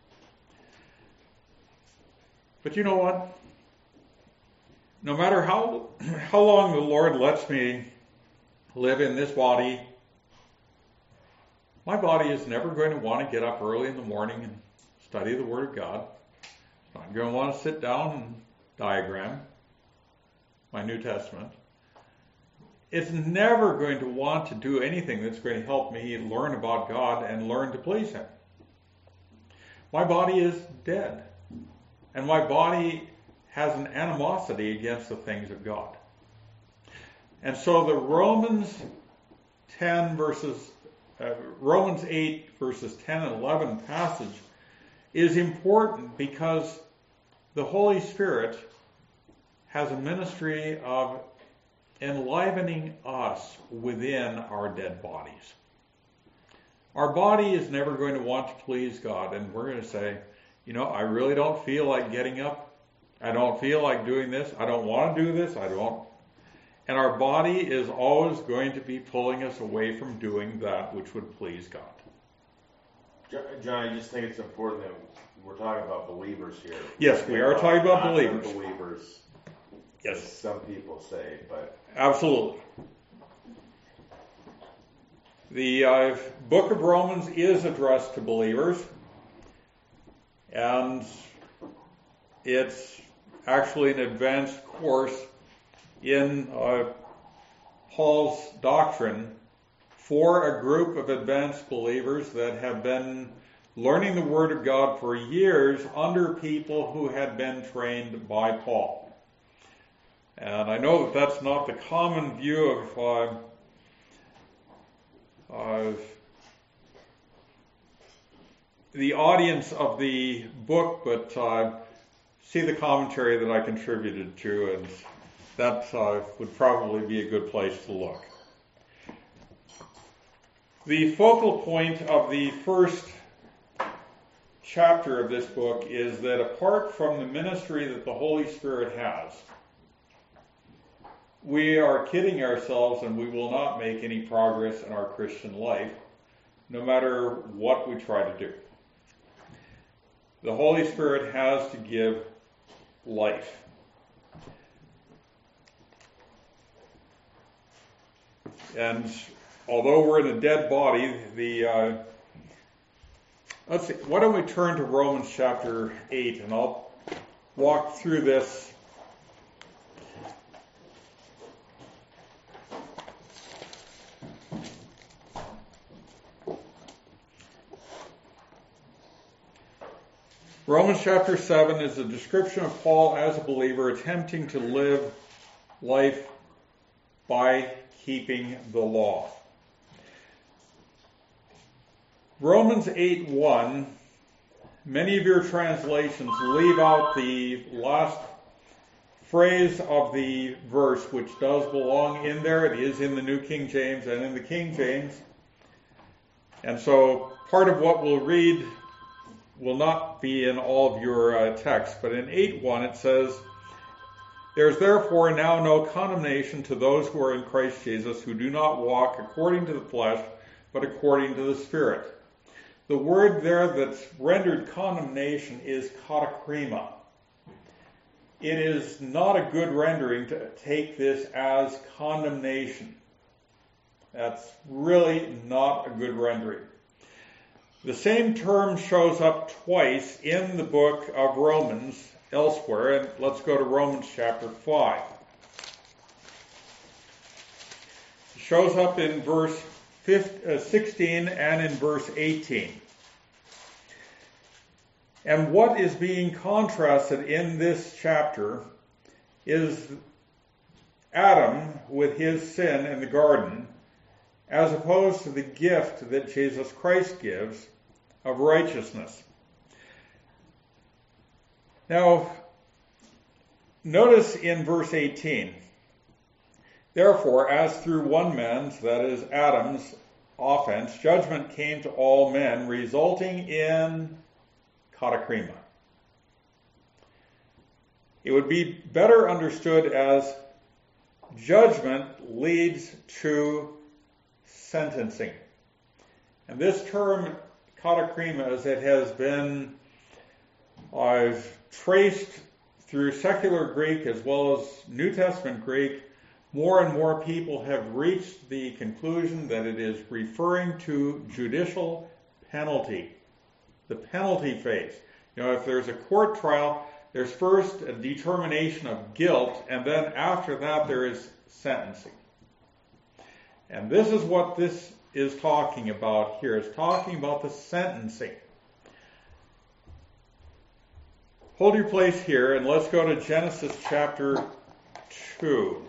But you know what? No matter how how long the Lord lets me live in this body, my body is never going to want to get up early in the morning and study the Word of God. It's not going to want to sit down and diagram my New Testament. It's never going to want to do anything that's going to help me learn about God and learn to please Him. My body is dead. And my body has an animosity against the things of God. And so the Romans ten verses, uh, Romans eight verses ten and eleven passage is important because the Holy Spirit has a ministry of enlivening us within our dead bodies. Our body is never going to want to please God, and we're going to say, you know, I really don't feel like getting up. I don't feel like doing this. I don't want to do this. I don't. And our body is always going to be pulling us away from doing that which would please God. John, I just think it's important that we're talking about believers here. Yes, we are talking about Not believers. Believers, Yes. as some people say, but Absolutely. The uh, book of Romans is addressed to believers, and it's actually an advanced course in uh, Paul's doctrine for a group of advanced believers that have been learning the Word of God for years under people who had been trained by Paul. And I know that that's not the common view of, uh, of the audience of the book, but uh, see the commentary that I contributed to, and that uh, would probably be a good place to look. The focal point of the first chapter of this book is that apart from the ministry that the Holy Spirit has, we are kidding ourselves and we will not make any progress in our Christian life, no matter what we try to do. The Holy Spirit has to give life. And although we're in a dead body, the uh, let's see, why don't we turn to Romans chapter eight, and I'll walk through this. Romans chapter seven is a description of Paul as a believer attempting to live life by keeping the law. Romans eight one, many of your translations leave out the last phrase of the verse, which does belong in there. It is in the New King James and in the King James. And so part of what we'll read will not be in all of your uh, text, but in eight one it says, There is therefore now no condemnation to those who are in Christ Jesus, who do not walk according to the flesh, but according to the Spirit. The word there that's rendered condemnation is katakrima. It is not a good rendering to take this as condemnation. That's really not a good rendering. The same term shows up twice in the book of Romans elsewhere, and let's go to Romans chapter five. It shows up in verse sixteen and in verse eighteen. And what is being contrasted in this chapter is Adam with his sin in the garden, as opposed to the gift that Jesus Christ gives of righteousness. Now, notice in verse eighteen, therefore, as through one man's, that is Adam's, offense, judgment came to all men, resulting in katakrima. It would be better understood as judgment leads to sentencing. And this term, katakrima, as it has been I've traced through secular Greek as well as New Testament Greek, more and more people have reached the conclusion that it is referring to judicial penalty, the penalty phase. You know, if there's a court trial, there's first a determination of guilt, and then after that there is sentencing. And this is what this is talking about here. It's talking about the sentencing. Hold your place here, and let's go to Genesis chapter two.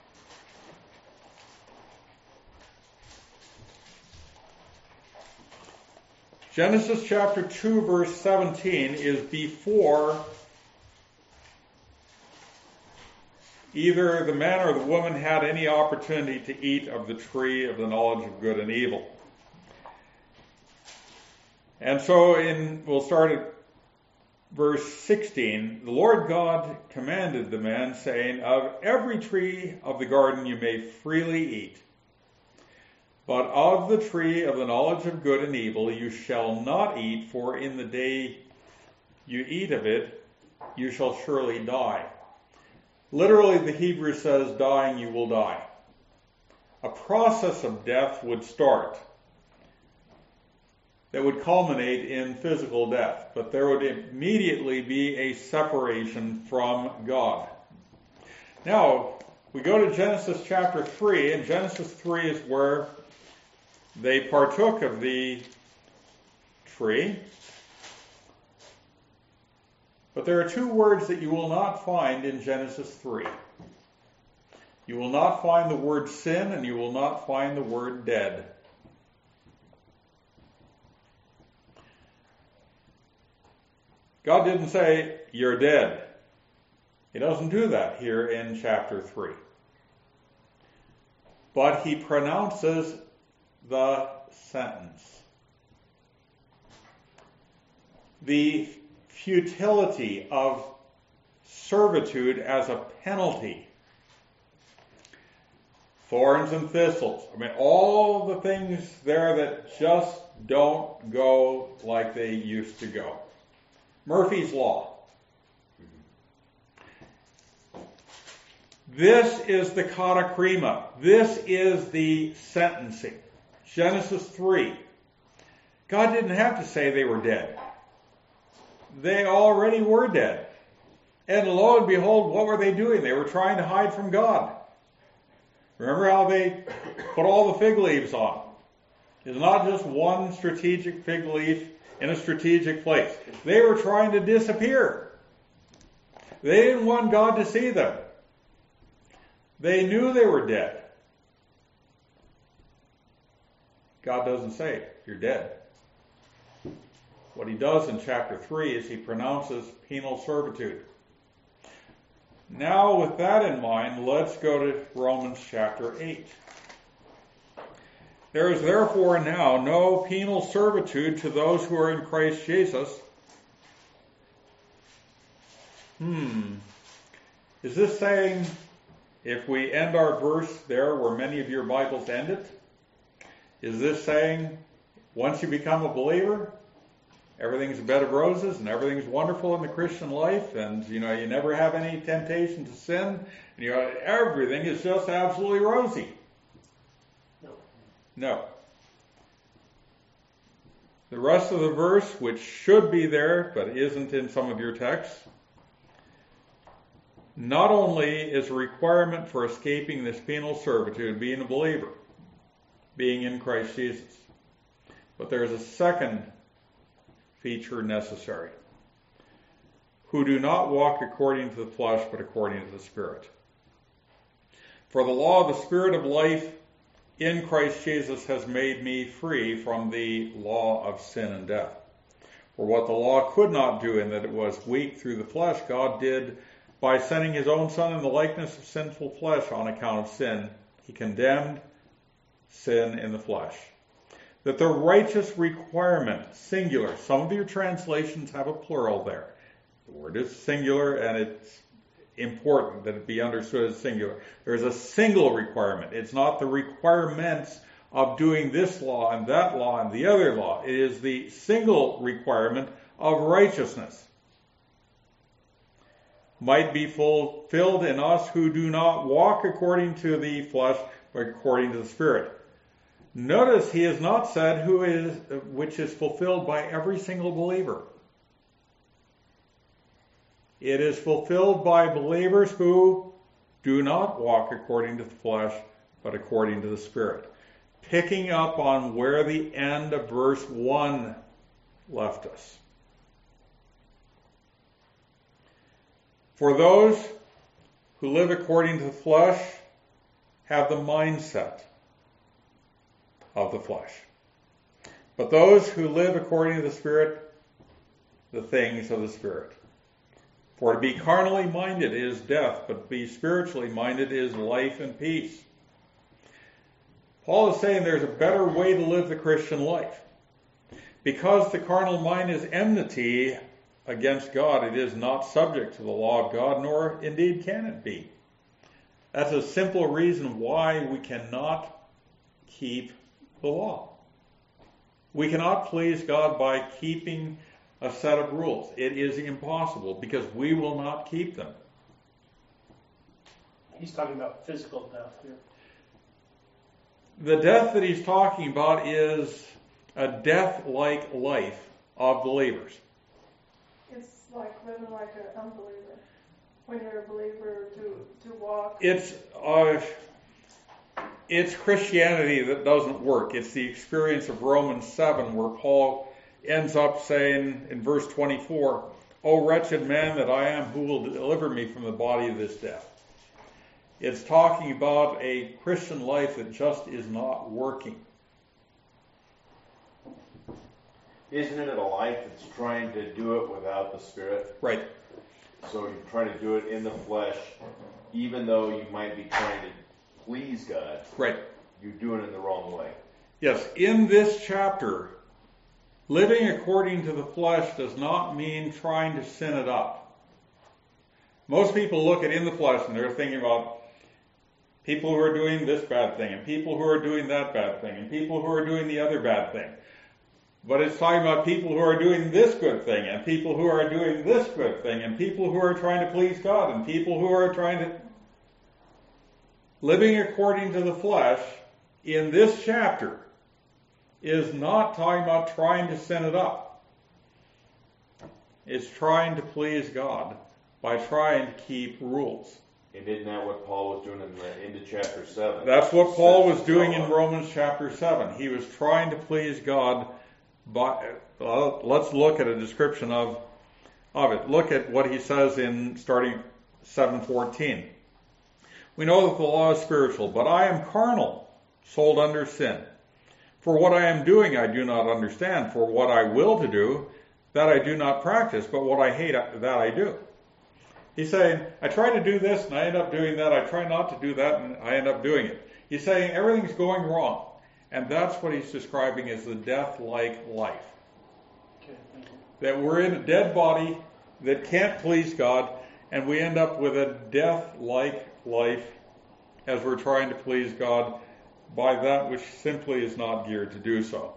Genesis chapter two, verse seventeen is before either the man or the woman had any opportunity to eat of the tree of the knowledge of good and evil. And so in we'll start at verse sixteen. The Lord God commanded the man, saying, of every tree of the garden you may freely eat, but of the tree of the knowledge of good and evil you shall not eat, for in the day you eat of it, you shall surely die. Literally, the Hebrew says, dying you will die. A process of death would start that would culminate in physical death, but there would immediately be a separation from God. Now, we go to Genesis chapter three, and Genesis three is where they partook of the tree. But there are two words that you will not find in Genesis three. You will not find the word sin, and you will not find the word dead. God didn't say, you're dead. He doesn't do that here in chapter three. But he pronounces the sentence. The futility of servitude as a penalty. Thorns and thistles. I mean, all the things there that just don't go like they used to go. Murphy's Law. This is the katakrima. This is the sentencing. Genesis three. God didn't have to say they were dead. They already were dead. And lo and behold, what were they doing? They were trying to hide from God. Remember how they put all the fig leaves on? It's not just one strategic fig leaf in a strategic place. They were trying to disappear. They didn't want God to see them. They knew they were dead. God doesn't say, you're dead. What he does in chapter three is he pronounces penal servitude. Now, with that in mind, let's go to Romans chapter eight. There is therefore now no penal servitude to those who are in Christ Jesus. Hmm. Is this saying, if we end our verse there where many of your Bibles end it, is this saying, once you become a believer, everything's a bed of roses and everything's wonderful in the Christian life, and you know you never have any temptation to sin, and you know everything is just absolutely rosy? No. No. The rest of the verse, which should be there but isn't in some of your texts, not only is a requirement for escaping this penal servitude being a believer, being in Christ Jesus, but there's a second feature necessary. Who do not walk according to the flesh, but according to the Spirit. For the law of the Spirit of life in Christ Jesus has made me free from the law of sin and death. For what the law could not do, in that it was weak through the flesh, God did by sending his own Son in the likeness of sinful flesh on account of sin. He condemned sin in the flesh. That the righteous requirement, singular, some of your translations have a plural there. The word is singular, and it's important that it be understood as singular. There's a single requirement. It's not the requirements of doing this law and that law and the other law. It is the single requirement of righteousness. Might be fulfilled in us who do not walk according to the flesh, but according to the Spirit. Notice he has not said who is, which is fulfilled by every single believer. It is fulfilled by believers who do not walk according to the flesh, but according to the Spirit. Picking up on where the end of verse one left us. For those who live according to the flesh have the mindset of the flesh. But those who live according to the Spirit, the things of the Spirit. For to be carnally minded is death, but to be spiritually minded is life and peace. Paul is saying there's a better way to live the Christian life. Because the carnal mind is enmity against God, it is not subject to the law of God, nor indeed can it be. That's a simple reason why we cannot keep the law. We cannot please God by keeping a set of rules. It is impossible because we will not keep them. He's talking about physical death here. The death that he's talking about is a death-like life of believers. It's like living like an unbeliever. When you're a believer, to, to walk. It's uh, it's Christianity that doesn't work. It's the experience of Romans seven where Paul ends up saying in verse twenty-four, "O wretched man that I am, who will deliver me from the body of this death?" It's talking about a Christian life that just is not working. Isn't it a life that's trying to do it without the Spirit? Right. So you try to do it in the flesh, even though you might be trying to please God. Right. You're doing it in the wrong way. Yes, in this chapter, living according to the flesh does not mean trying to sin it up. Most people look at in the flesh and they're thinking about people who are doing this bad thing, and people who are doing that bad thing, and people who are doing the other bad thing. But it's talking about people who are doing this good thing, and people who are doing this good thing, and people who are trying to please God, and people who are trying to... Living according to the flesh in this chapter is not talking about trying to sin it up. It's trying to please God by trying to keep rules. And isn't that what Paul was doing in the end of chapter seven? That's what Paul was doing in Romans chapter seven. He was trying to please God by... Well, let's look at a description of, of it. Look at what he says in starting seven fourteen. We know that the law is spiritual, but I am carnal, sold under sin. For what I am doing I do not understand. For what I will to do, that I do not practice, but what I hate, that I do. He's saying, I try to do this and I end up doing that. I try not to do that and I end up doing it. He's saying everything's going wrong. And that's what he's describing as the death-like life. Okay, thank you. That we're in a dead body that can't please God, and we end up with a death-like life as we're trying to please God by that which simply is not geared to do so.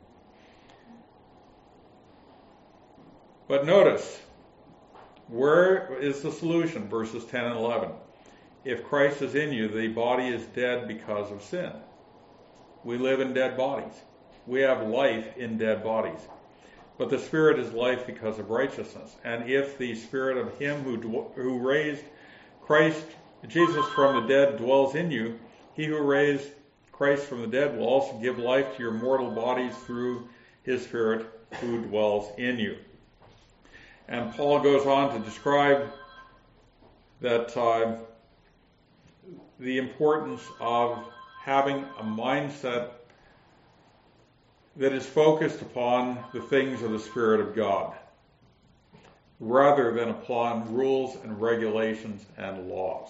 But notice, where is the solution? Verses ten and eleven. If Christ is in you, the body is dead because of sin. We live in dead bodies. We have life in dead bodies. But the Spirit is life because of righteousness. And if the Spirit of Him who who raised Christ, Jesus from the dead dwells in you, He who raised Christ from the dead will also give life to your mortal bodies through His Spirit who dwells in you. And Paul goes on to describe that uh, the importance of having a mindset that is focused upon the things of the Spirit of God, rather than upon rules and regulations and laws.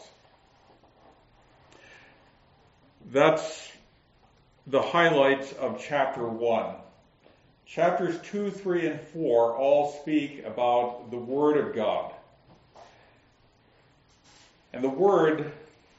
That's the highlights of chapter one. Chapters two, three, and four all speak about the Word of God. And the Word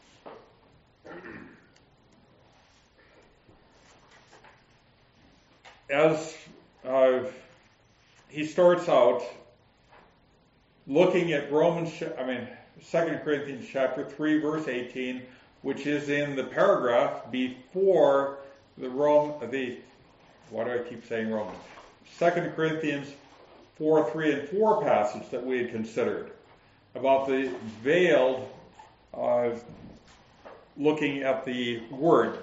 as uh, he starts out looking at Romans, I mean, Second Corinthians chapter three, verse eighteen, which is in the paragraph before the Rome, the, why do I keep saying Romans? Second Corinthians four, three, and four passage that we had considered about the veiled, uh, looking at the Word.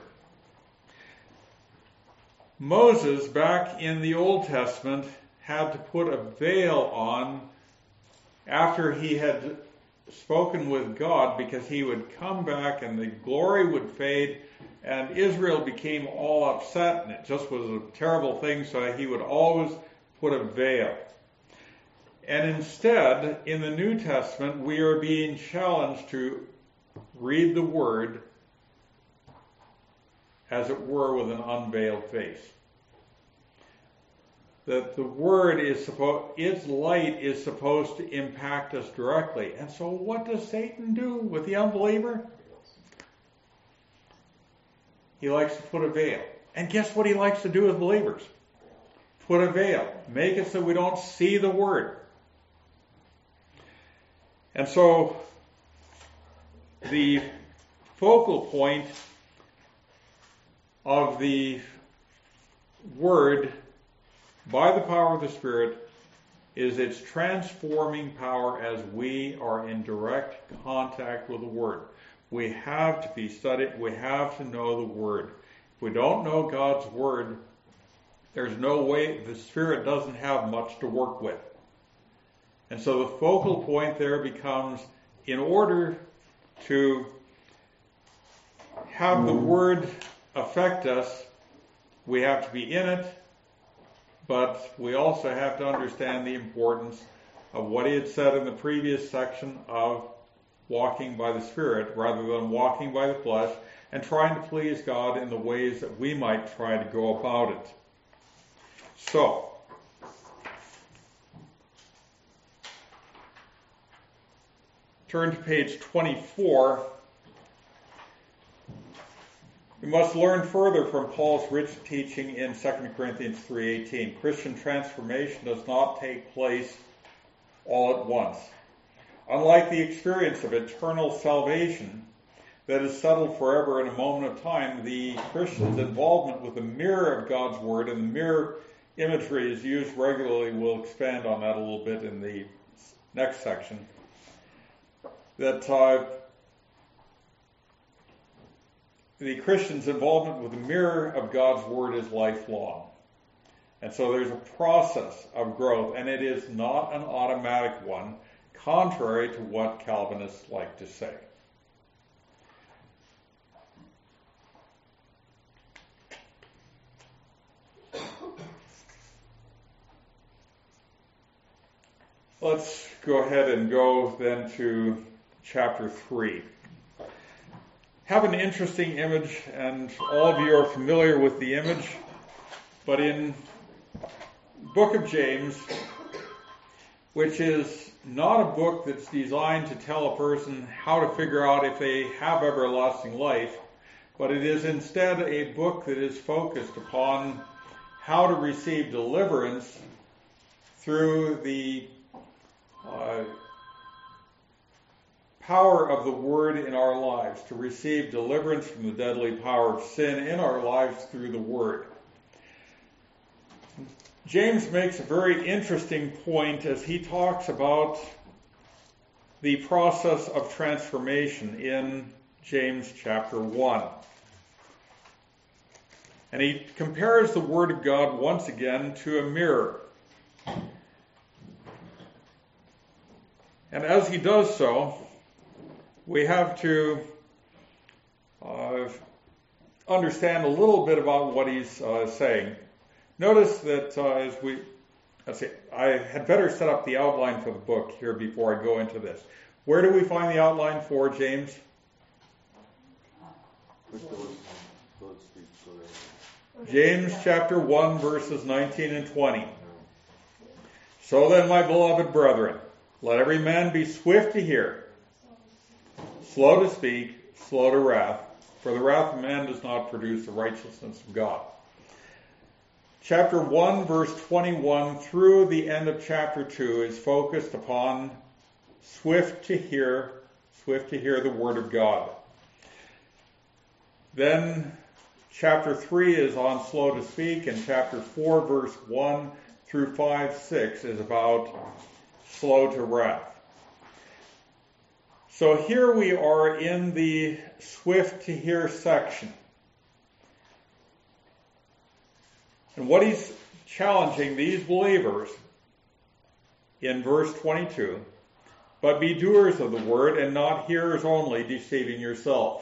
Moses, back in the Old Testament, had to put a veil on after he had spoken with God, because he would come back and the glory would fade, and Israel became all upset, and it just was a terrible thing, so he would always put a veil. And instead, in the New Testament, we are being challenged to read the Word, as it were, with an unveiled face. That the Word is supposed, its light is supposed to impact us directly. And so what does Satan do with the unbeliever? He likes to put a veil. And guess what he likes to do with believers? Put a veil. Make it so we don't see the Word. And so the focal point of the Word by the power of the Spirit is its transforming power as we are in direct contact with the Word. We have to be studied, we have to know the Word. If we don't know God's Word, there's no way, the Spirit doesn't have much to work with. And so the focal point there becomes, in order to have the Word affect us, we have to be in it, but we also have to understand the importance of what he had said in the previous section of walking by the Spirit rather than walking by the flesh and trying to please God in the ways that we might try to go about it. So, turn to page twenty-four. We must learn further from Paul's rich teaching in Second Corinthians three eighteen. Christian transformation does not take place all at once. Unlike the experience of eternal salvation that is settled forever in a moment of time, the Christian's involvement with the mirror of God's Word, and the mirror imagery is used regularly. We'll expand on that a little bit in the next section. That uh, the Christian's involvement with the mirror of God's Word is lifelong. And so there's a process of growth, and it is not an automatic one, contrary to what Calvinists like to say. Let's go ahead and go then to chapter three. Have an interesting image, and all of you are familiar with the image, but in the book of James, which is not a book that's designed to tell a person how to figure out if they have everlasting life, but it is instead a book that is focused upon how to receive deliverance through the uh, power of the Word in our lives, to receive deliverance from the deadly power of sin in our lives through the Word. James makes a very interesting point as he talks about the process of transformation in James chapter one. And he compares the Word of God once again to a mirror. And as he does so, we have to uh, understand a little bit about what he's uh, saying. Notice that uh, as we, let's see, I had better set up the outline for the book here before I go into this. Where do we find the outline for James? James chapter one, verses nineteen and twenty. So then, my beloved brethren, let every man be swift to hear, slow to speak, slow to wrath, for the wrath of man does not produce the righteousness of God. Chapter one, verse twenty-one through the end of chapter two is focused upon swift to hear, swift to hear the word of God. Then chapter three is on slow to speak, and chapter four, verse one through five, six is about slow to wrath. So here we are in the swift to hear section. And what he's challenging these believers in verse twenty-two, but be doers of the word and not hearers only, deceiving yourselves.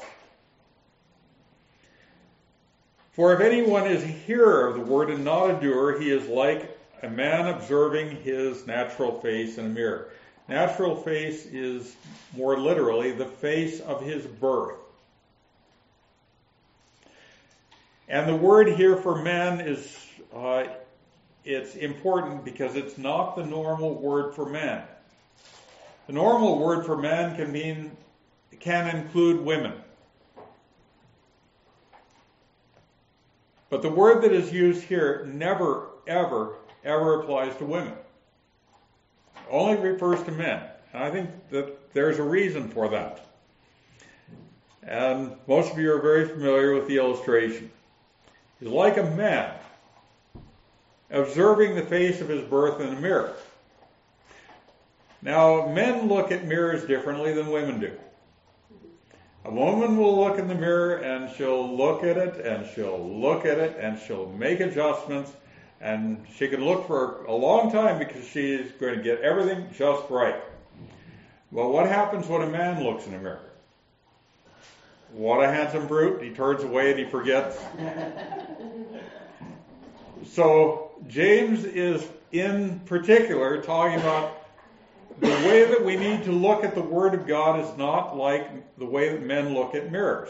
For if anyone is a hearer of the word and not a doer, he is like a man observing his natural face in a mirror. Natural face is more literally the face of his birth. And the word here for men is, uh, it's important because it's not the normal word for men. The normal word for men can mean, can include women. But the word that is used here never, ever, ever applies to women. It only refers to men. And I think that there's a reason for that. And most of you are very familiar with the illustration. He's like a man observing the face of his birth in a mirror. Now, men look at mirrors differently than women do. A woman will look in the mirror and she'll look at it and she'll look at it and she'll make adjustments, and she can look for a long time because she's going to get everything just right. Well, what happens when a man looks in a mirror? What a handsome brute. He turns away and he forgets. So James is in particular talking about the way that we need to look at the Word of God is not like the way that men look at mirrors.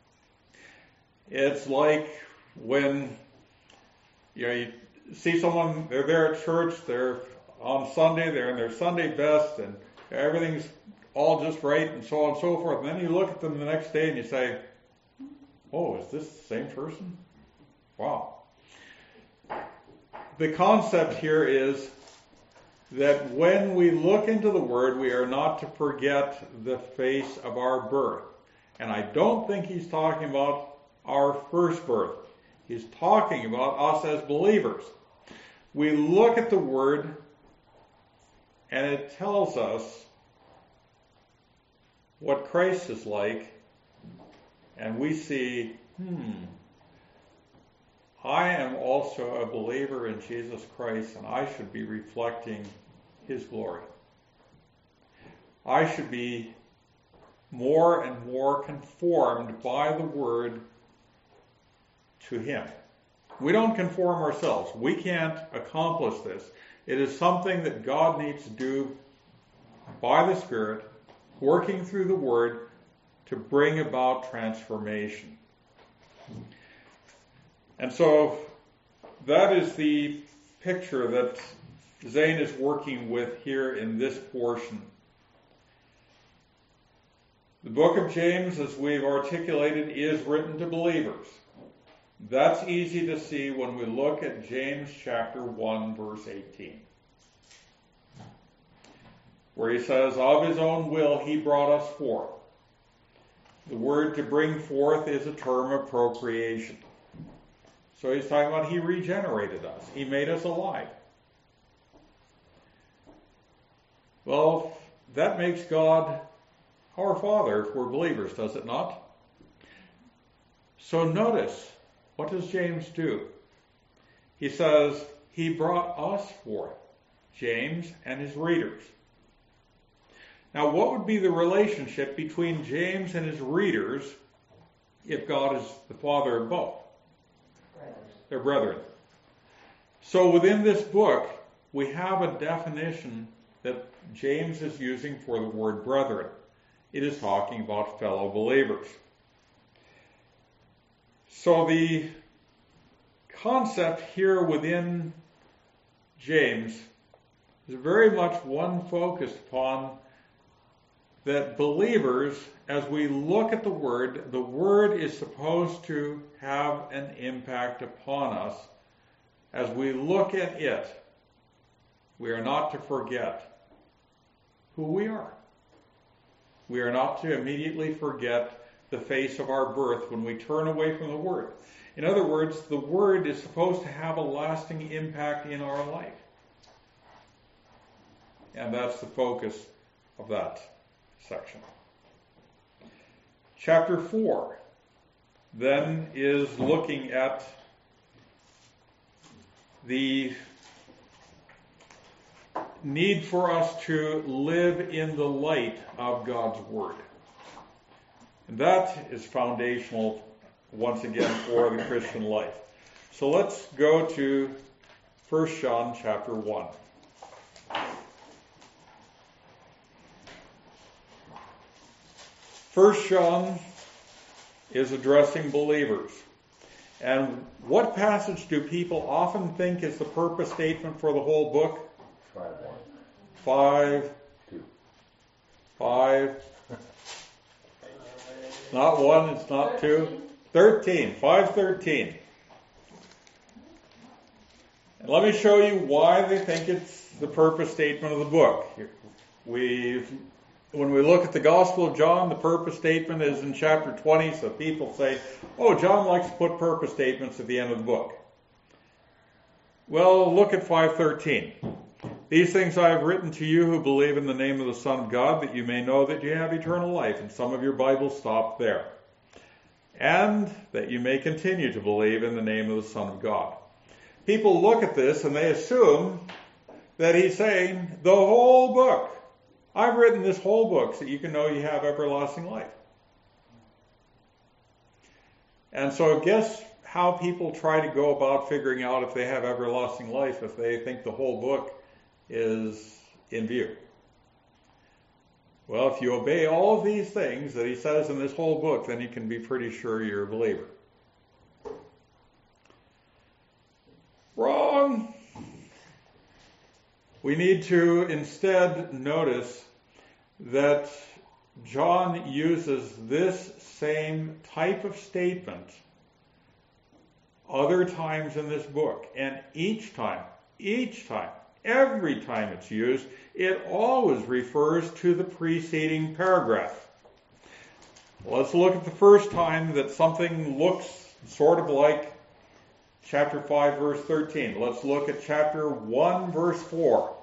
It's like when you know, you see someone, they're there at church, they're on Sunday, they're in their Sunday best, and everything's all just right, and so on and so forth. And then you look at them the next day and you say, oh, is this the same person? Wow. The concept here is that when we look into the Word, we are not to forget the face of our birth. And I don't think he's talking about our first birth. He's talking about us as believers. We look at the Word, and it tells us what Christ is like, and we see, hmm, I am also a believer in Jesus Christ, and I should be reflecting His glory. I should be more and more conformed by the Word to Him. We don't conform ourselves. We can't accomplish this. It is something that God needs to do by the Spirit, working through the Word to bring about transformation. And so that is the picture that Zane is working with here in this portion. The book of James, as we've articulated, is written to believers. That's easy to see when we look at James chapter one, verse eighteen, where he says, of his own will he brought us forth. The word to bring forth is a term of procreation. So he's talking about he regenerated us. He made us alive. Well, that makes God our Father if we're believers, does it not? So notice, what does James do? He says, he brought us forth, James and his readers. Now, what would be the relationship between James and his readers if God is the Father of both? They're brethren. So within this book, we have a definition that James is using for the word brethren. It is talking about fellow believers. So the concept here within James is very much one focused upon that believers, as we look at the Word, the Word is supposed to have an impact upon us. As we look at it, we are not to forget who we are. We are not to immediately forget the face of our birth when we turn away from the Word. In other words, the Word is supposed to have a lasting impact in our life. And that's the focus of that section. Chapter four then is looking at the need for us to live in the light of God's Word. And that is foundational, once again, for the Christian life. So let's go to First John chapter one. First John is addressing believers. And what passage do people often think is the purpose statement for the whole book? Five one. Five. Two. Five. It's not one, it's not two. Thirteen. Five thirteen. And let me show you why they think it's the purpose statement of the book. We've When we look at the Gospel of John, the purpose statement is in chapter twenty, so people say, oh, John likes to put purpose statements at the end of the book. Well, look at five thirteen. These things I have written to you who believe in the name of the Son of God, that you may know that you have eternal life. And some of your Bibles stop there. And that you may continue to believe in the name of the Son of God. People look at this and they assume that he's saying the whole book. I've written this whole book so you can know you have everlasting life. And so guess how people try to go about figuring out if they have everlasting life if they think the whole book is in view. Well, if you obey all of these things that he says in this whole book, then you can be pretty sure you're a believer. Wrong! We need to instead notice that John uses this same type of statement other times in this book. And each time, each time, every time it's used, it always refers to the preceding paragraph. Let's look at the first time that something looks sort of like chapter five, verse thirteen. Let's look at chapter one, verse four.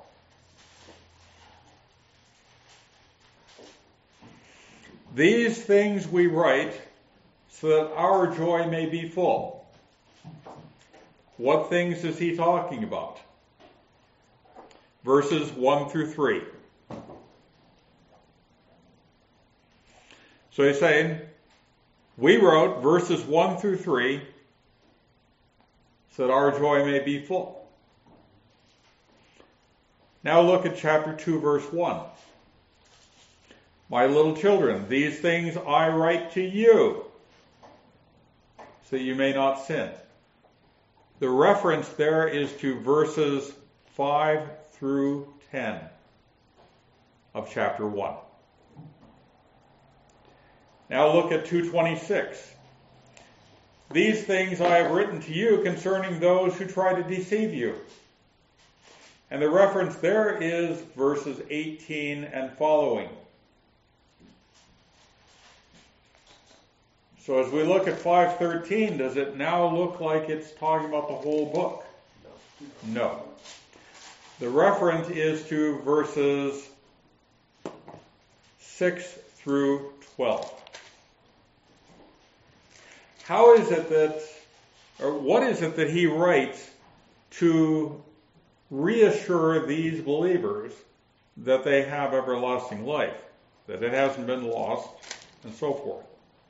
These things we write so that our joy may be full. What things is he talking about? Verses one through three. So he's saying, we wrote verses one through three so that our joy may be full. Now look at chapter two, verse one. My little children, these things I write to you, so that you may not sin. The reference there is to verses five through ten of chapter one. Now look at two twenty-six. These things I have written to you concerning those who try to deceive you. And the reference there is verses eighteen and following. So as we look at five thirteen, does it now look like it's talking about the whole book? No. The reference is to verses six through twelve. How is it that, or what is it that he writes to reassure these believers that they have everlasting life, that it hasn't been lost, and so forth?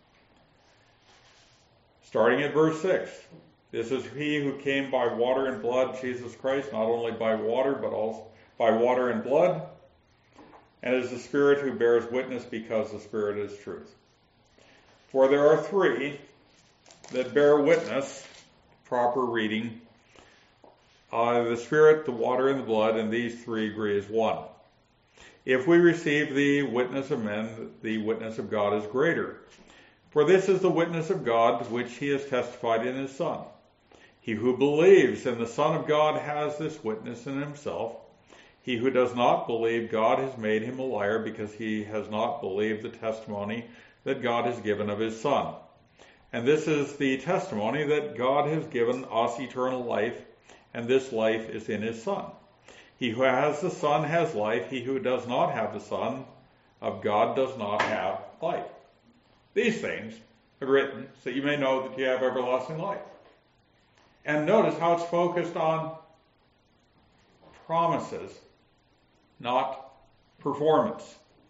Starting at verse six. This is he who came by water and blood, Jesus Christ, not only by water, but also by water and blood, and is the Spirit who bears witness, because the Spirit is truth. For there are three that bear witness, proper reading, uh, the Spirit, the water, and the blood, and these three agree as one. If we receive the witness of men, the witness of God is greater. For this is the witness of God, which he has testified in his Son. He who believes in the Son of God has this witness in himself. He who does not believe God has made him a liar, because he has not believed the testimony that God has given of his Son. And this is the testimony that God has given us eternal life, and this life is in his Son. He who has the Son has life. He who does not have the Son of God does not have life. These things are written so that you may know that you have everlasting life. And notice how it's focused on promises, not performance.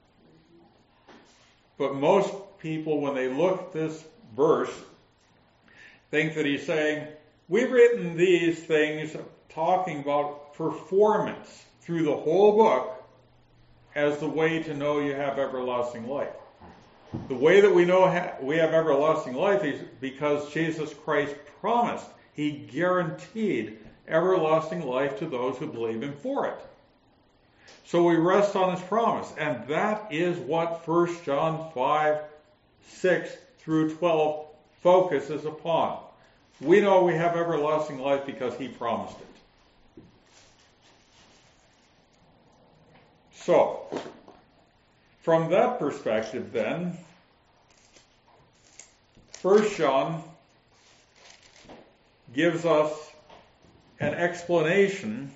But most people, when they look at this verse, think that he's saying, we've written these things talking about performance through the whole book as the way to know you have everlasting life. The way that we know ha- we have everlasting life is because Jesus Christ promised, he guaranteed everlasting life to those who believe him for it. So we rest on his promise, and that is what First John five, six through twelve focuses upon. We know we have everlasting life because he promised it. So, from that perspective then, First John gives us an explanation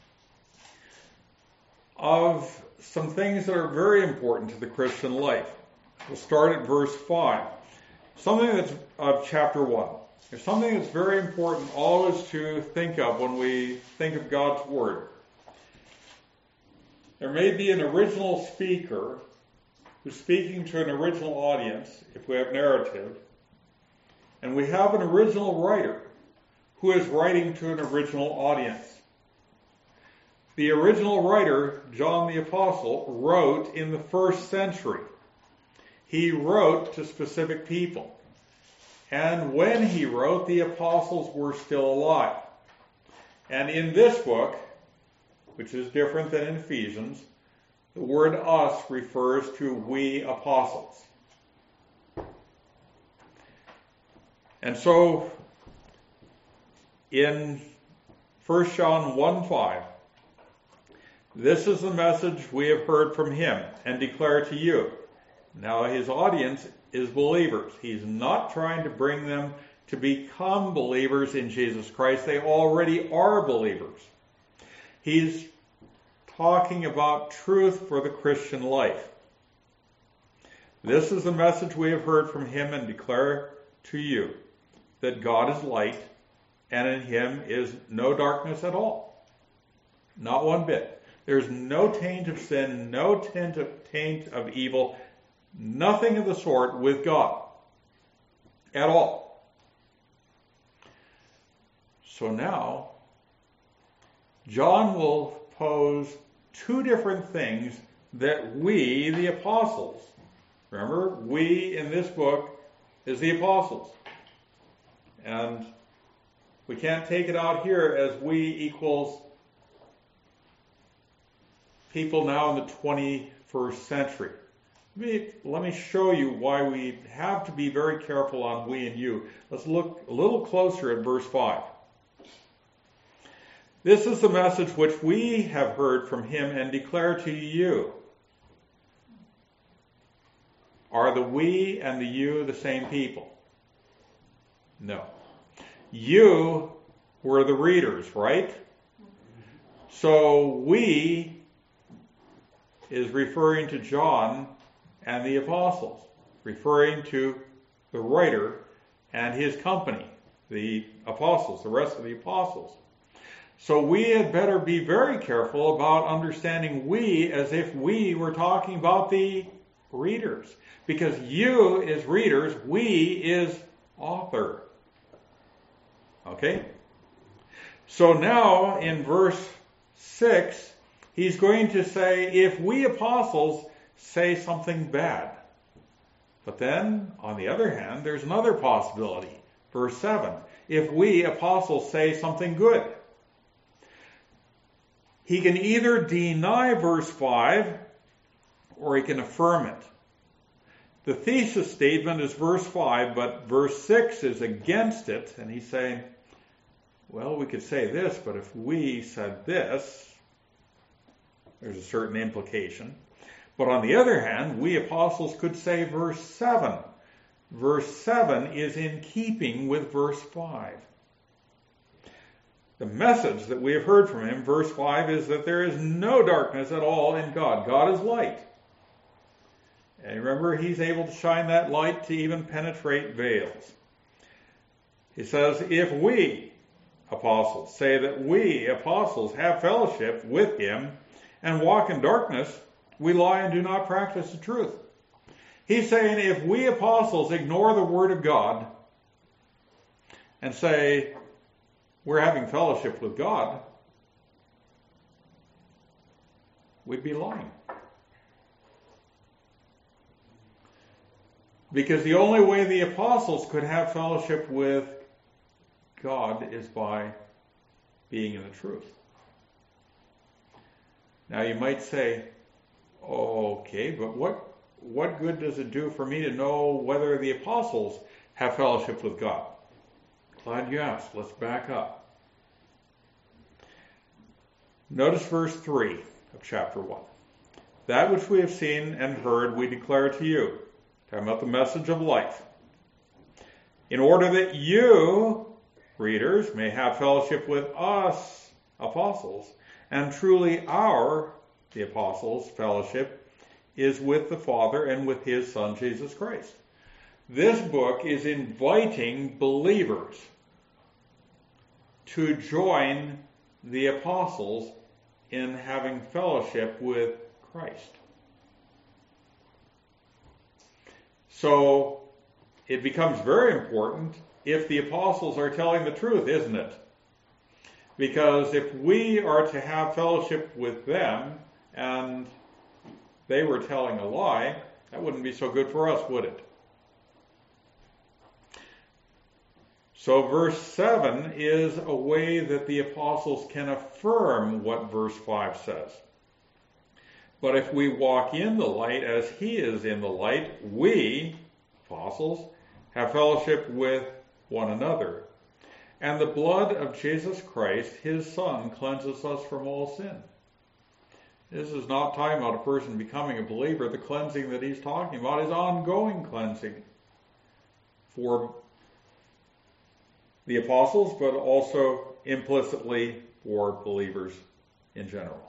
of some things that are very important to the Christian life. We'll start at verse five. Something that's of chapter one. There's something that's very important always to think of when we think of God's Word. There may be an original speaker who's speaking to an original audience, if we have narrative, and we have an original writer who is writing to an original audience. The original writer, John the Apostle, wrote in the first century. He wrote to specific people. And when he wrote, the apostles were still alive. And in this book, which is different than in Ephesians, the word us refers to we apostles. And so, in First John one five, this is the message we have heard from him and declare to you. Now his audience is believers. He's not trying to bring them to become believers in Jesus Christ. They already are believers. He's talking about truth for the Christian life. This is the message we have heard from him and declare to you, that God is light, and in him is no darkness at all. Not one bit. There's no taint of sin, no taint of, taint of evil, nothing of the sort with God at all. So now, John will pose two different things that we, the apostles, remember, we in this book is the apostles. And we can't take it out here as we equals people now in the twenty-first century. Let me, let me show you why we have to be very careful on we and you. Let's look a little closer at verse five. This is the message which we have heard from him and declare to you. Are the we and the you the same people? No. You were the readers, right? So we is referring to John and the apostles, referring to the writer and his company, the apostles, the rest of the apostles. So we had better be very careful about understanding we as if we were talking about the readers. Because you is readers, we is author. Okay? So now in verse six, he's going to say, if we apostles say something bad. But then, on the other hand, there's another possibility. Verse seven, if we apostles say something good. He can either deny verse five or he can affirm it. The thesis statement is verse five, but verse six is against it, and he's saying, well, we could say this, but if we said this, there's a certain implication. But on the other hand, we apostles could say verse seven. Verse seven is in keeping with verse five. The message that we have heard from him, verse five, is that there is no darkness at all in God. God is light. And remember, he's able to shine that light to even penetrate veils. He says, if we, apostles, say that we, apostles, have fellowship with him and walk in darkness, we lie and do not practice the truth. He's saying if we apostles ignore the word of God and say we're having fellowship with God, we'd be lying. Because the only way the apostles could have fellowship with God is by being in the truth. Now you might say, okay, but what what good does it do for me to know whether the apostles have fellowship with God? Glad you asked. Let's back up. Notice verse three of chapter one. That which we have seen and heard we declare to you. Talking about the message of life. In order that you, readers, may have fellowship with us, apostles, and truly our, the apostles, fellowship is with the Father and with his Son, Jesus Christ. This book is inviting believers to join the apostles in having fellowship with Christ. So it becomes very important if the apostles are telling the truth, isn't it? Because if we are to have fellowship with them and they were telling a lie, that wouldn't be so good for us, would it? So verse seven is a way that the apostles can affirm what verse five says. But if we walk in the light as he is in the light, we, apostles, have fellowship with one another. And the blood of Jesus Christ, his Son, cleanses us from all sin. This is not talking about a person becoming a believer. The cleansing that he's talking about is ongoing cleansing for the apostles, but also implicitly for believers in general.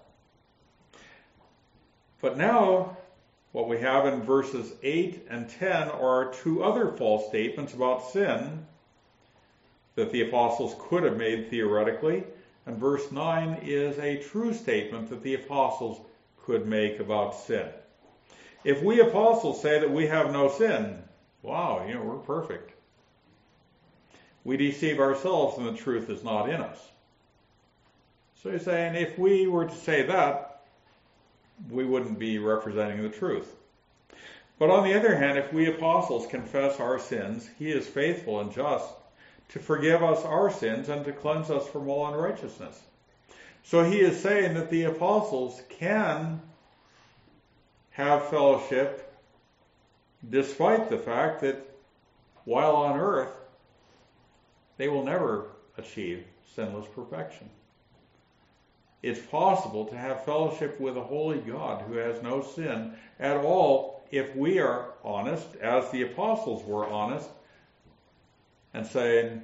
But now, what we have in verses eight and ten are two other false statements about sin that the apostles could have made theoretically, and verse nine is a true statement that the apostles could make about sin. If we apostles say that we have no sin, wow, you know, we're perfect. We deceive ourselves and the truth is not in us. So he's saying if we were to say that, we wouldn't be representing the truth. But on the other hand, if we apostles confess our sins, he is faithful and just to forgive us our sins and to cleanse us from all unrighteousness. So he is saying that the apostles can have fellowship despite the fact that while on earth, they will never achieve sinless perfection. It's possible to have fellowship with a holy God who has no sin at all if we are honest, as the apostles were honest, and saying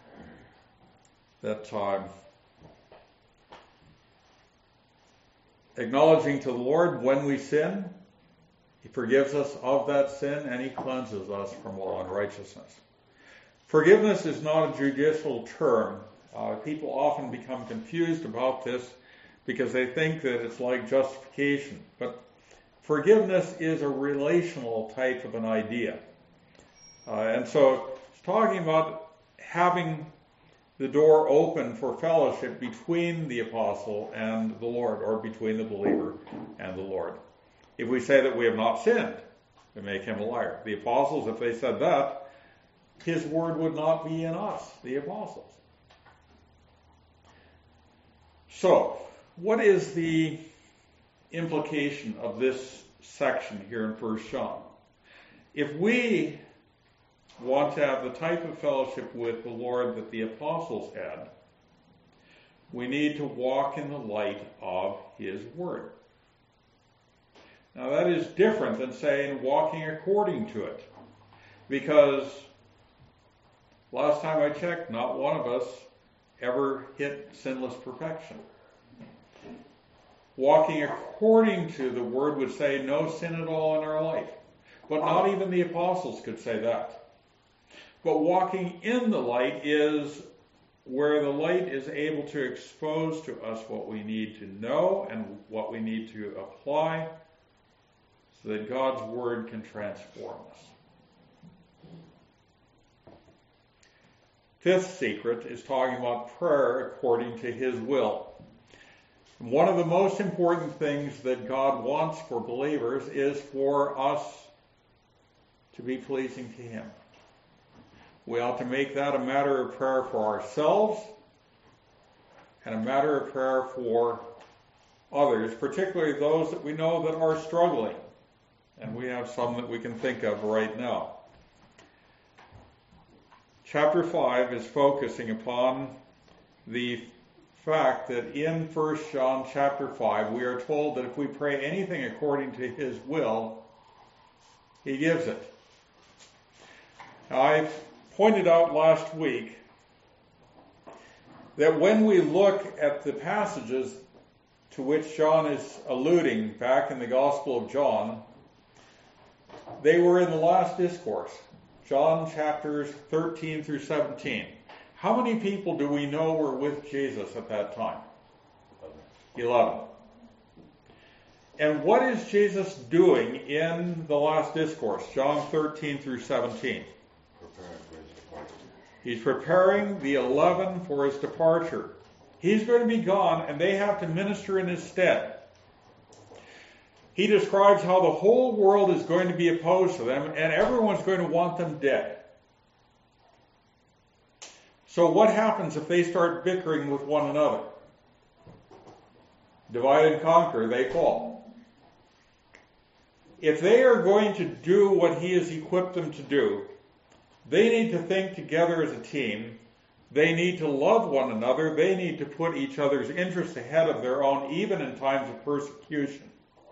that um, acknowledging to the Lord when we sin, He forgives us of that sin and He cleanses us from all unrighteousness. Forgiveness is not a judicial term. Uh, people often become confused about this because they think that it's like justification. But forgiveness is a relational type of an idea. Uh, and so it's talking about having the door open for fellowship between the apostle and the Lord, or between the believer and the Lord. If we say that we have not sinned, we make him a liar. The apostles, if they said that, his word would not be in us, the apostles. So, what is the implication of this section here in First John? If we want to have the type of fellowship with the Lord that the apostles had, we need to walk in the light of His Word. Now that is different than saying walking according to it, because last time I checked, not one of us ever hit sinless perfection. Walking according to the Word would say no sin at all in our life. But not even the apostles could say that. But walking in the light is where the light is able to expose to us what we need to know and what we need to apply so that God's Word can transform us. Fifth secret is talking about prayer according to His will. One of the most important things that God wants for believers is for us to be pleasing to Him. We ought to make that a matter of prayer for ourselves and a matter of prayer for others, particularly those that we know that are struggling. And we have some that we can think of right now. Chapter five is focusing upon the fact that in First John chapter five, we are told that if we pray anything according to His will, He gives it. Now, I pointed out last week that when we look at the passages to which John is alluding back in the Gospel of John, they were in the last discourse, John chapters thirteen through seventeen. How many people do we know were with Jesus at that time? Eleven. And what is Jesus doing in the last discourse, John thirteen through seventeen? Preparing for His departure. He's preparing the eleven for His departure. He's going to be gone, and they have to minister in His stead. He describes how the whole world is going to be opposed to them, and everyone's going to want them dead. So what happens if they start bickering with one another? Divide and conquer, they fall. If they are going to do what He has equipped them to do, they need to think together as a team. They need to love one another. They need to put each other's interests ahead of their own, even in times of persecution.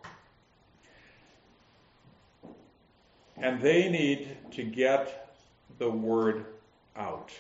And they need to get the word out.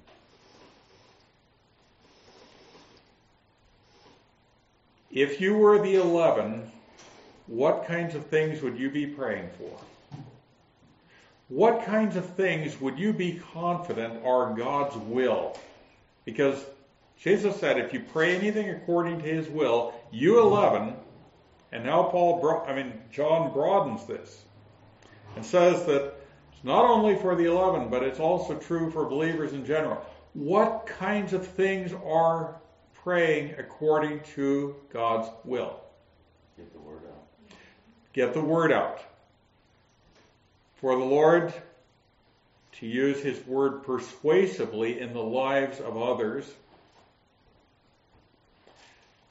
If you were the eleven, what kinds of things would you be praying for? What kinds of things would you be confident are God's will? Because Jesus said, if you pray anything according to His will, you eleven, and now Paul, bro- I mean John broadens this and says that it's not only for the eleven, but it's also true for believers in general. What kinds of things are praying according to God's will? Get the word out. Get the word out. For the Lord to use His word persuasively in the lives of others,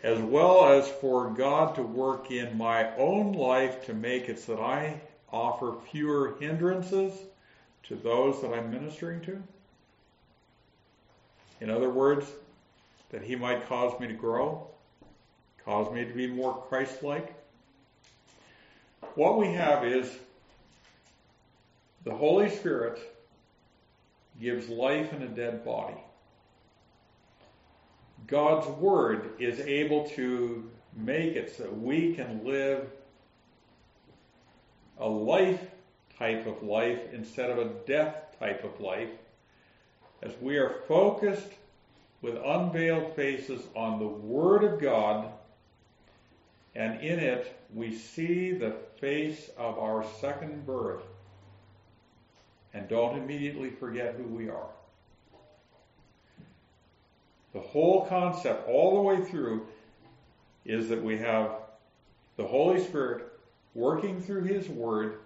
as well as for God to work in my own life to make it so that I offer fewer hindrances to those that I'm ministering to. In other words, that He might cause me to grow, cause me to be more Christ-like. What we have is the Holy Spirit gives life in a dead body. God's Word is able to make it so we can live a life type of life instead of a death type of life, as we are focused with unveiled faces on the Word of God, and in it we see the face of our second birth and don't immediately forget who we are. The whole concept all the way through is that we have the Holy Spirit working through His Word,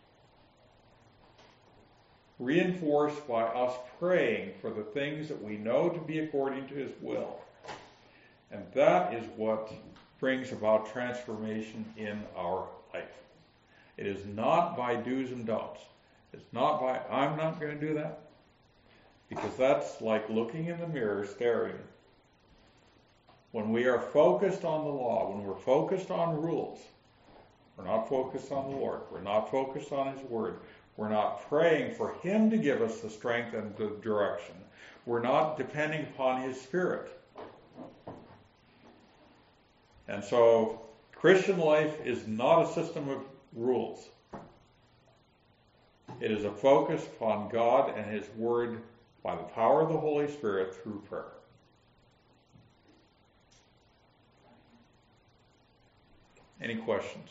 reinforced by us praying for the things that we know to be according to His will. And that is what brings about transformation in our life. It is not by do's and don'ts. It's not by, I'm not going to do that. Because that's like looking in the mirror, staring. When we are focused on the law, when we're focused on rules, we're not focused on the Lord. We're not focused on His Word. We're not praying for Him to give us the strength and the direction. We're not depending upon His Spirit. And so, Christian life is not a system of rules. It is a focus upon God and His Word by the power of the Holy Spirit through prayer. Any questions?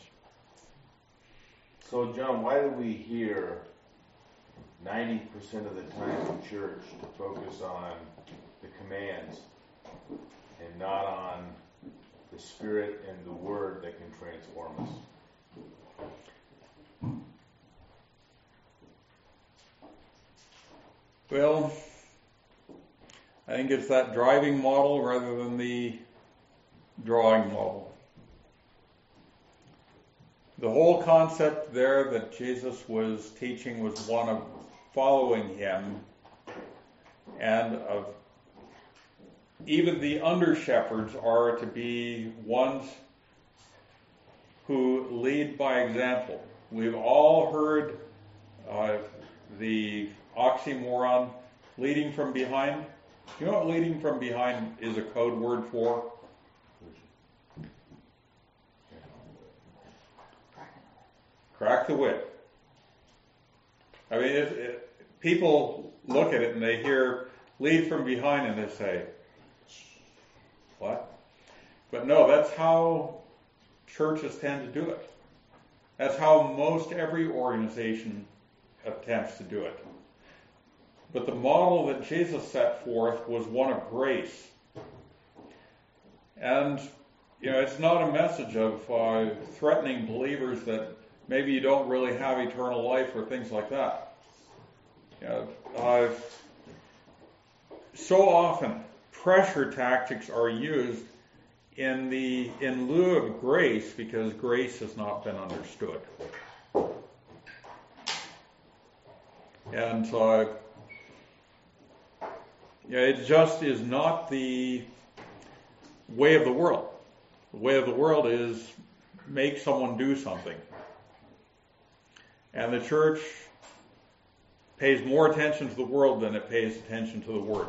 So, John, why do we hear ninety percent of the time in church to focus on the commands and not on the Spirit and the Word that can transform us? Well, I think it's that driving model rather than the drawing model. The whole concept there that Jesus was teaching was one of following Him and of even the under-shepherds are to be ones who lead by example. We've all heard uh, the oxymoron, leading from behind. You know what leading from behind is a code word for? Crack the whip. I mean, if, if people look at it and they hear lead from behind and they say, what? But no, that's how churches tend to do it. That's how most every organization attempts to do it. But the model that Jesus set forth was one of grace. And, you know, it's not a message of uh, threatening believers that maybe you don't really have eternal life or things like that. You know, uh, so often pressure tactics are used in the in lieu of grace because grace has not been understood. And uh, yeah, it just is not the way of the world. The way of the world is make someone do something. And the church pays more attention to the world than it pays attention to the Word.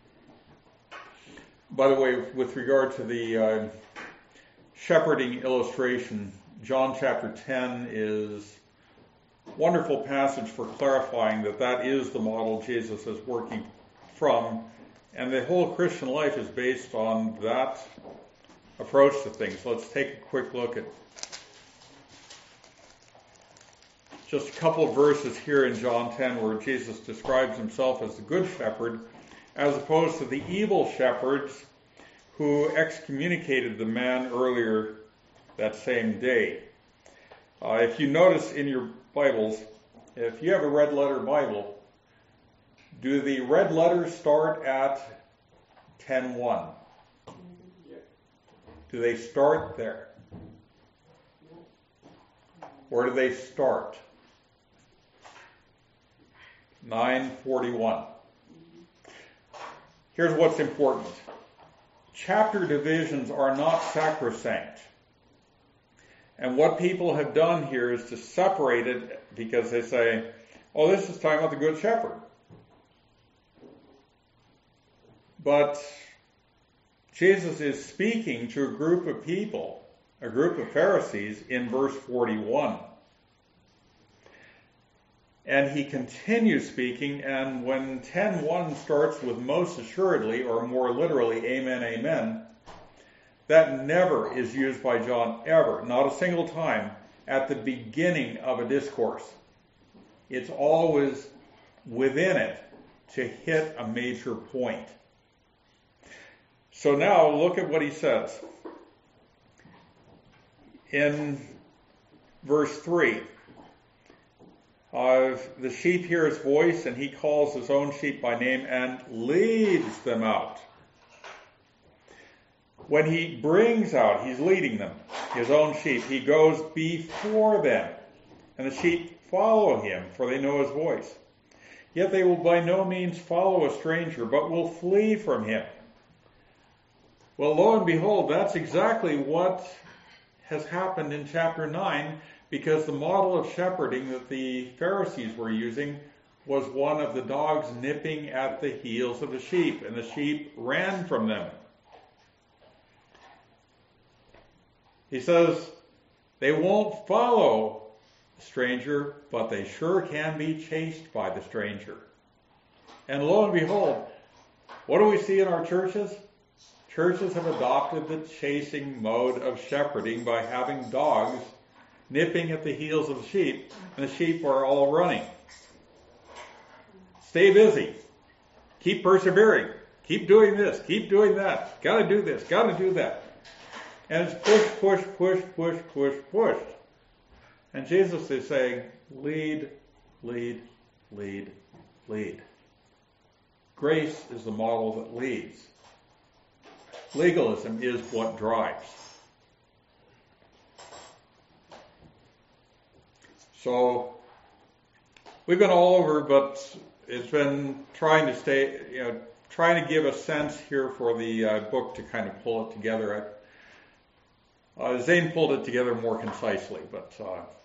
By the way, with regard to the uh, shepherding illustration, John chapter ten is a wonderful passage for clarifying that that is the model Jesus is working from, and the whole Christian life is based on that approach to things. So let's take a quick look at just a couple of verses here in John ten where Jesus describes himself as the good shepherd as opposed to the evil shepherds who excommunicated the man earlier that same day. Uh, if you notice in your Bibles, if you have a red letter Bible, do the red letters start at ten one? Do they start there? Where do they start? nine forty-one. Here's what's important. Chapter divisions are not sacrosanct. And what people have done here is to separate it because they say, oh, this is talking about the Good Shepherd. But Jesus is speaking to a group of people, a group of Pharisees in verse forty-one. And he continues speaking, and when ten one starts with most assuredly, or more literally, amen, amen, that never is used by John, ever, not a single time, at the beginning of a discourse. It's always within it to hit a major point. So now look at what he says. In verse three, uh, the sheep hear his voice, and he calls his own sheep by name and leads them out. When he brings out, he's leading them, his own sheep. He goes before them, and the sheep follow him, for they know his voice. Yet they will by no means follow a stranger, but will flee from him. Well, lo and behold, that's exactly what has happened in chapter nine, because the model of shepherding that the Pharisees were using was one of the dogs nipping at the heels of the sheep, and the sheep ran from them. He says they won't follow the stranger, but they sure can be chased by the stranger. And lo and behold, what do we see in our churches? Churches have adopted the chasing mode of shepherding by having dogs nipping at the heels of the sheep, and the sheep are all running. Stay busy. Keep persevering. Keep doing this. Keep doing that. Gotta do this. Gotta do that. And it's push, push, push, push, push, push. And Jesus is saying, lead, lead, lead, lead. Grace is the model that leads. Legalism is what drives. So we've been all over, but it's been trying to stay, you know, trying to give a sense here for the uh, book to kind of pull it together. Uh, Zane pulled it together more concisely, but uh,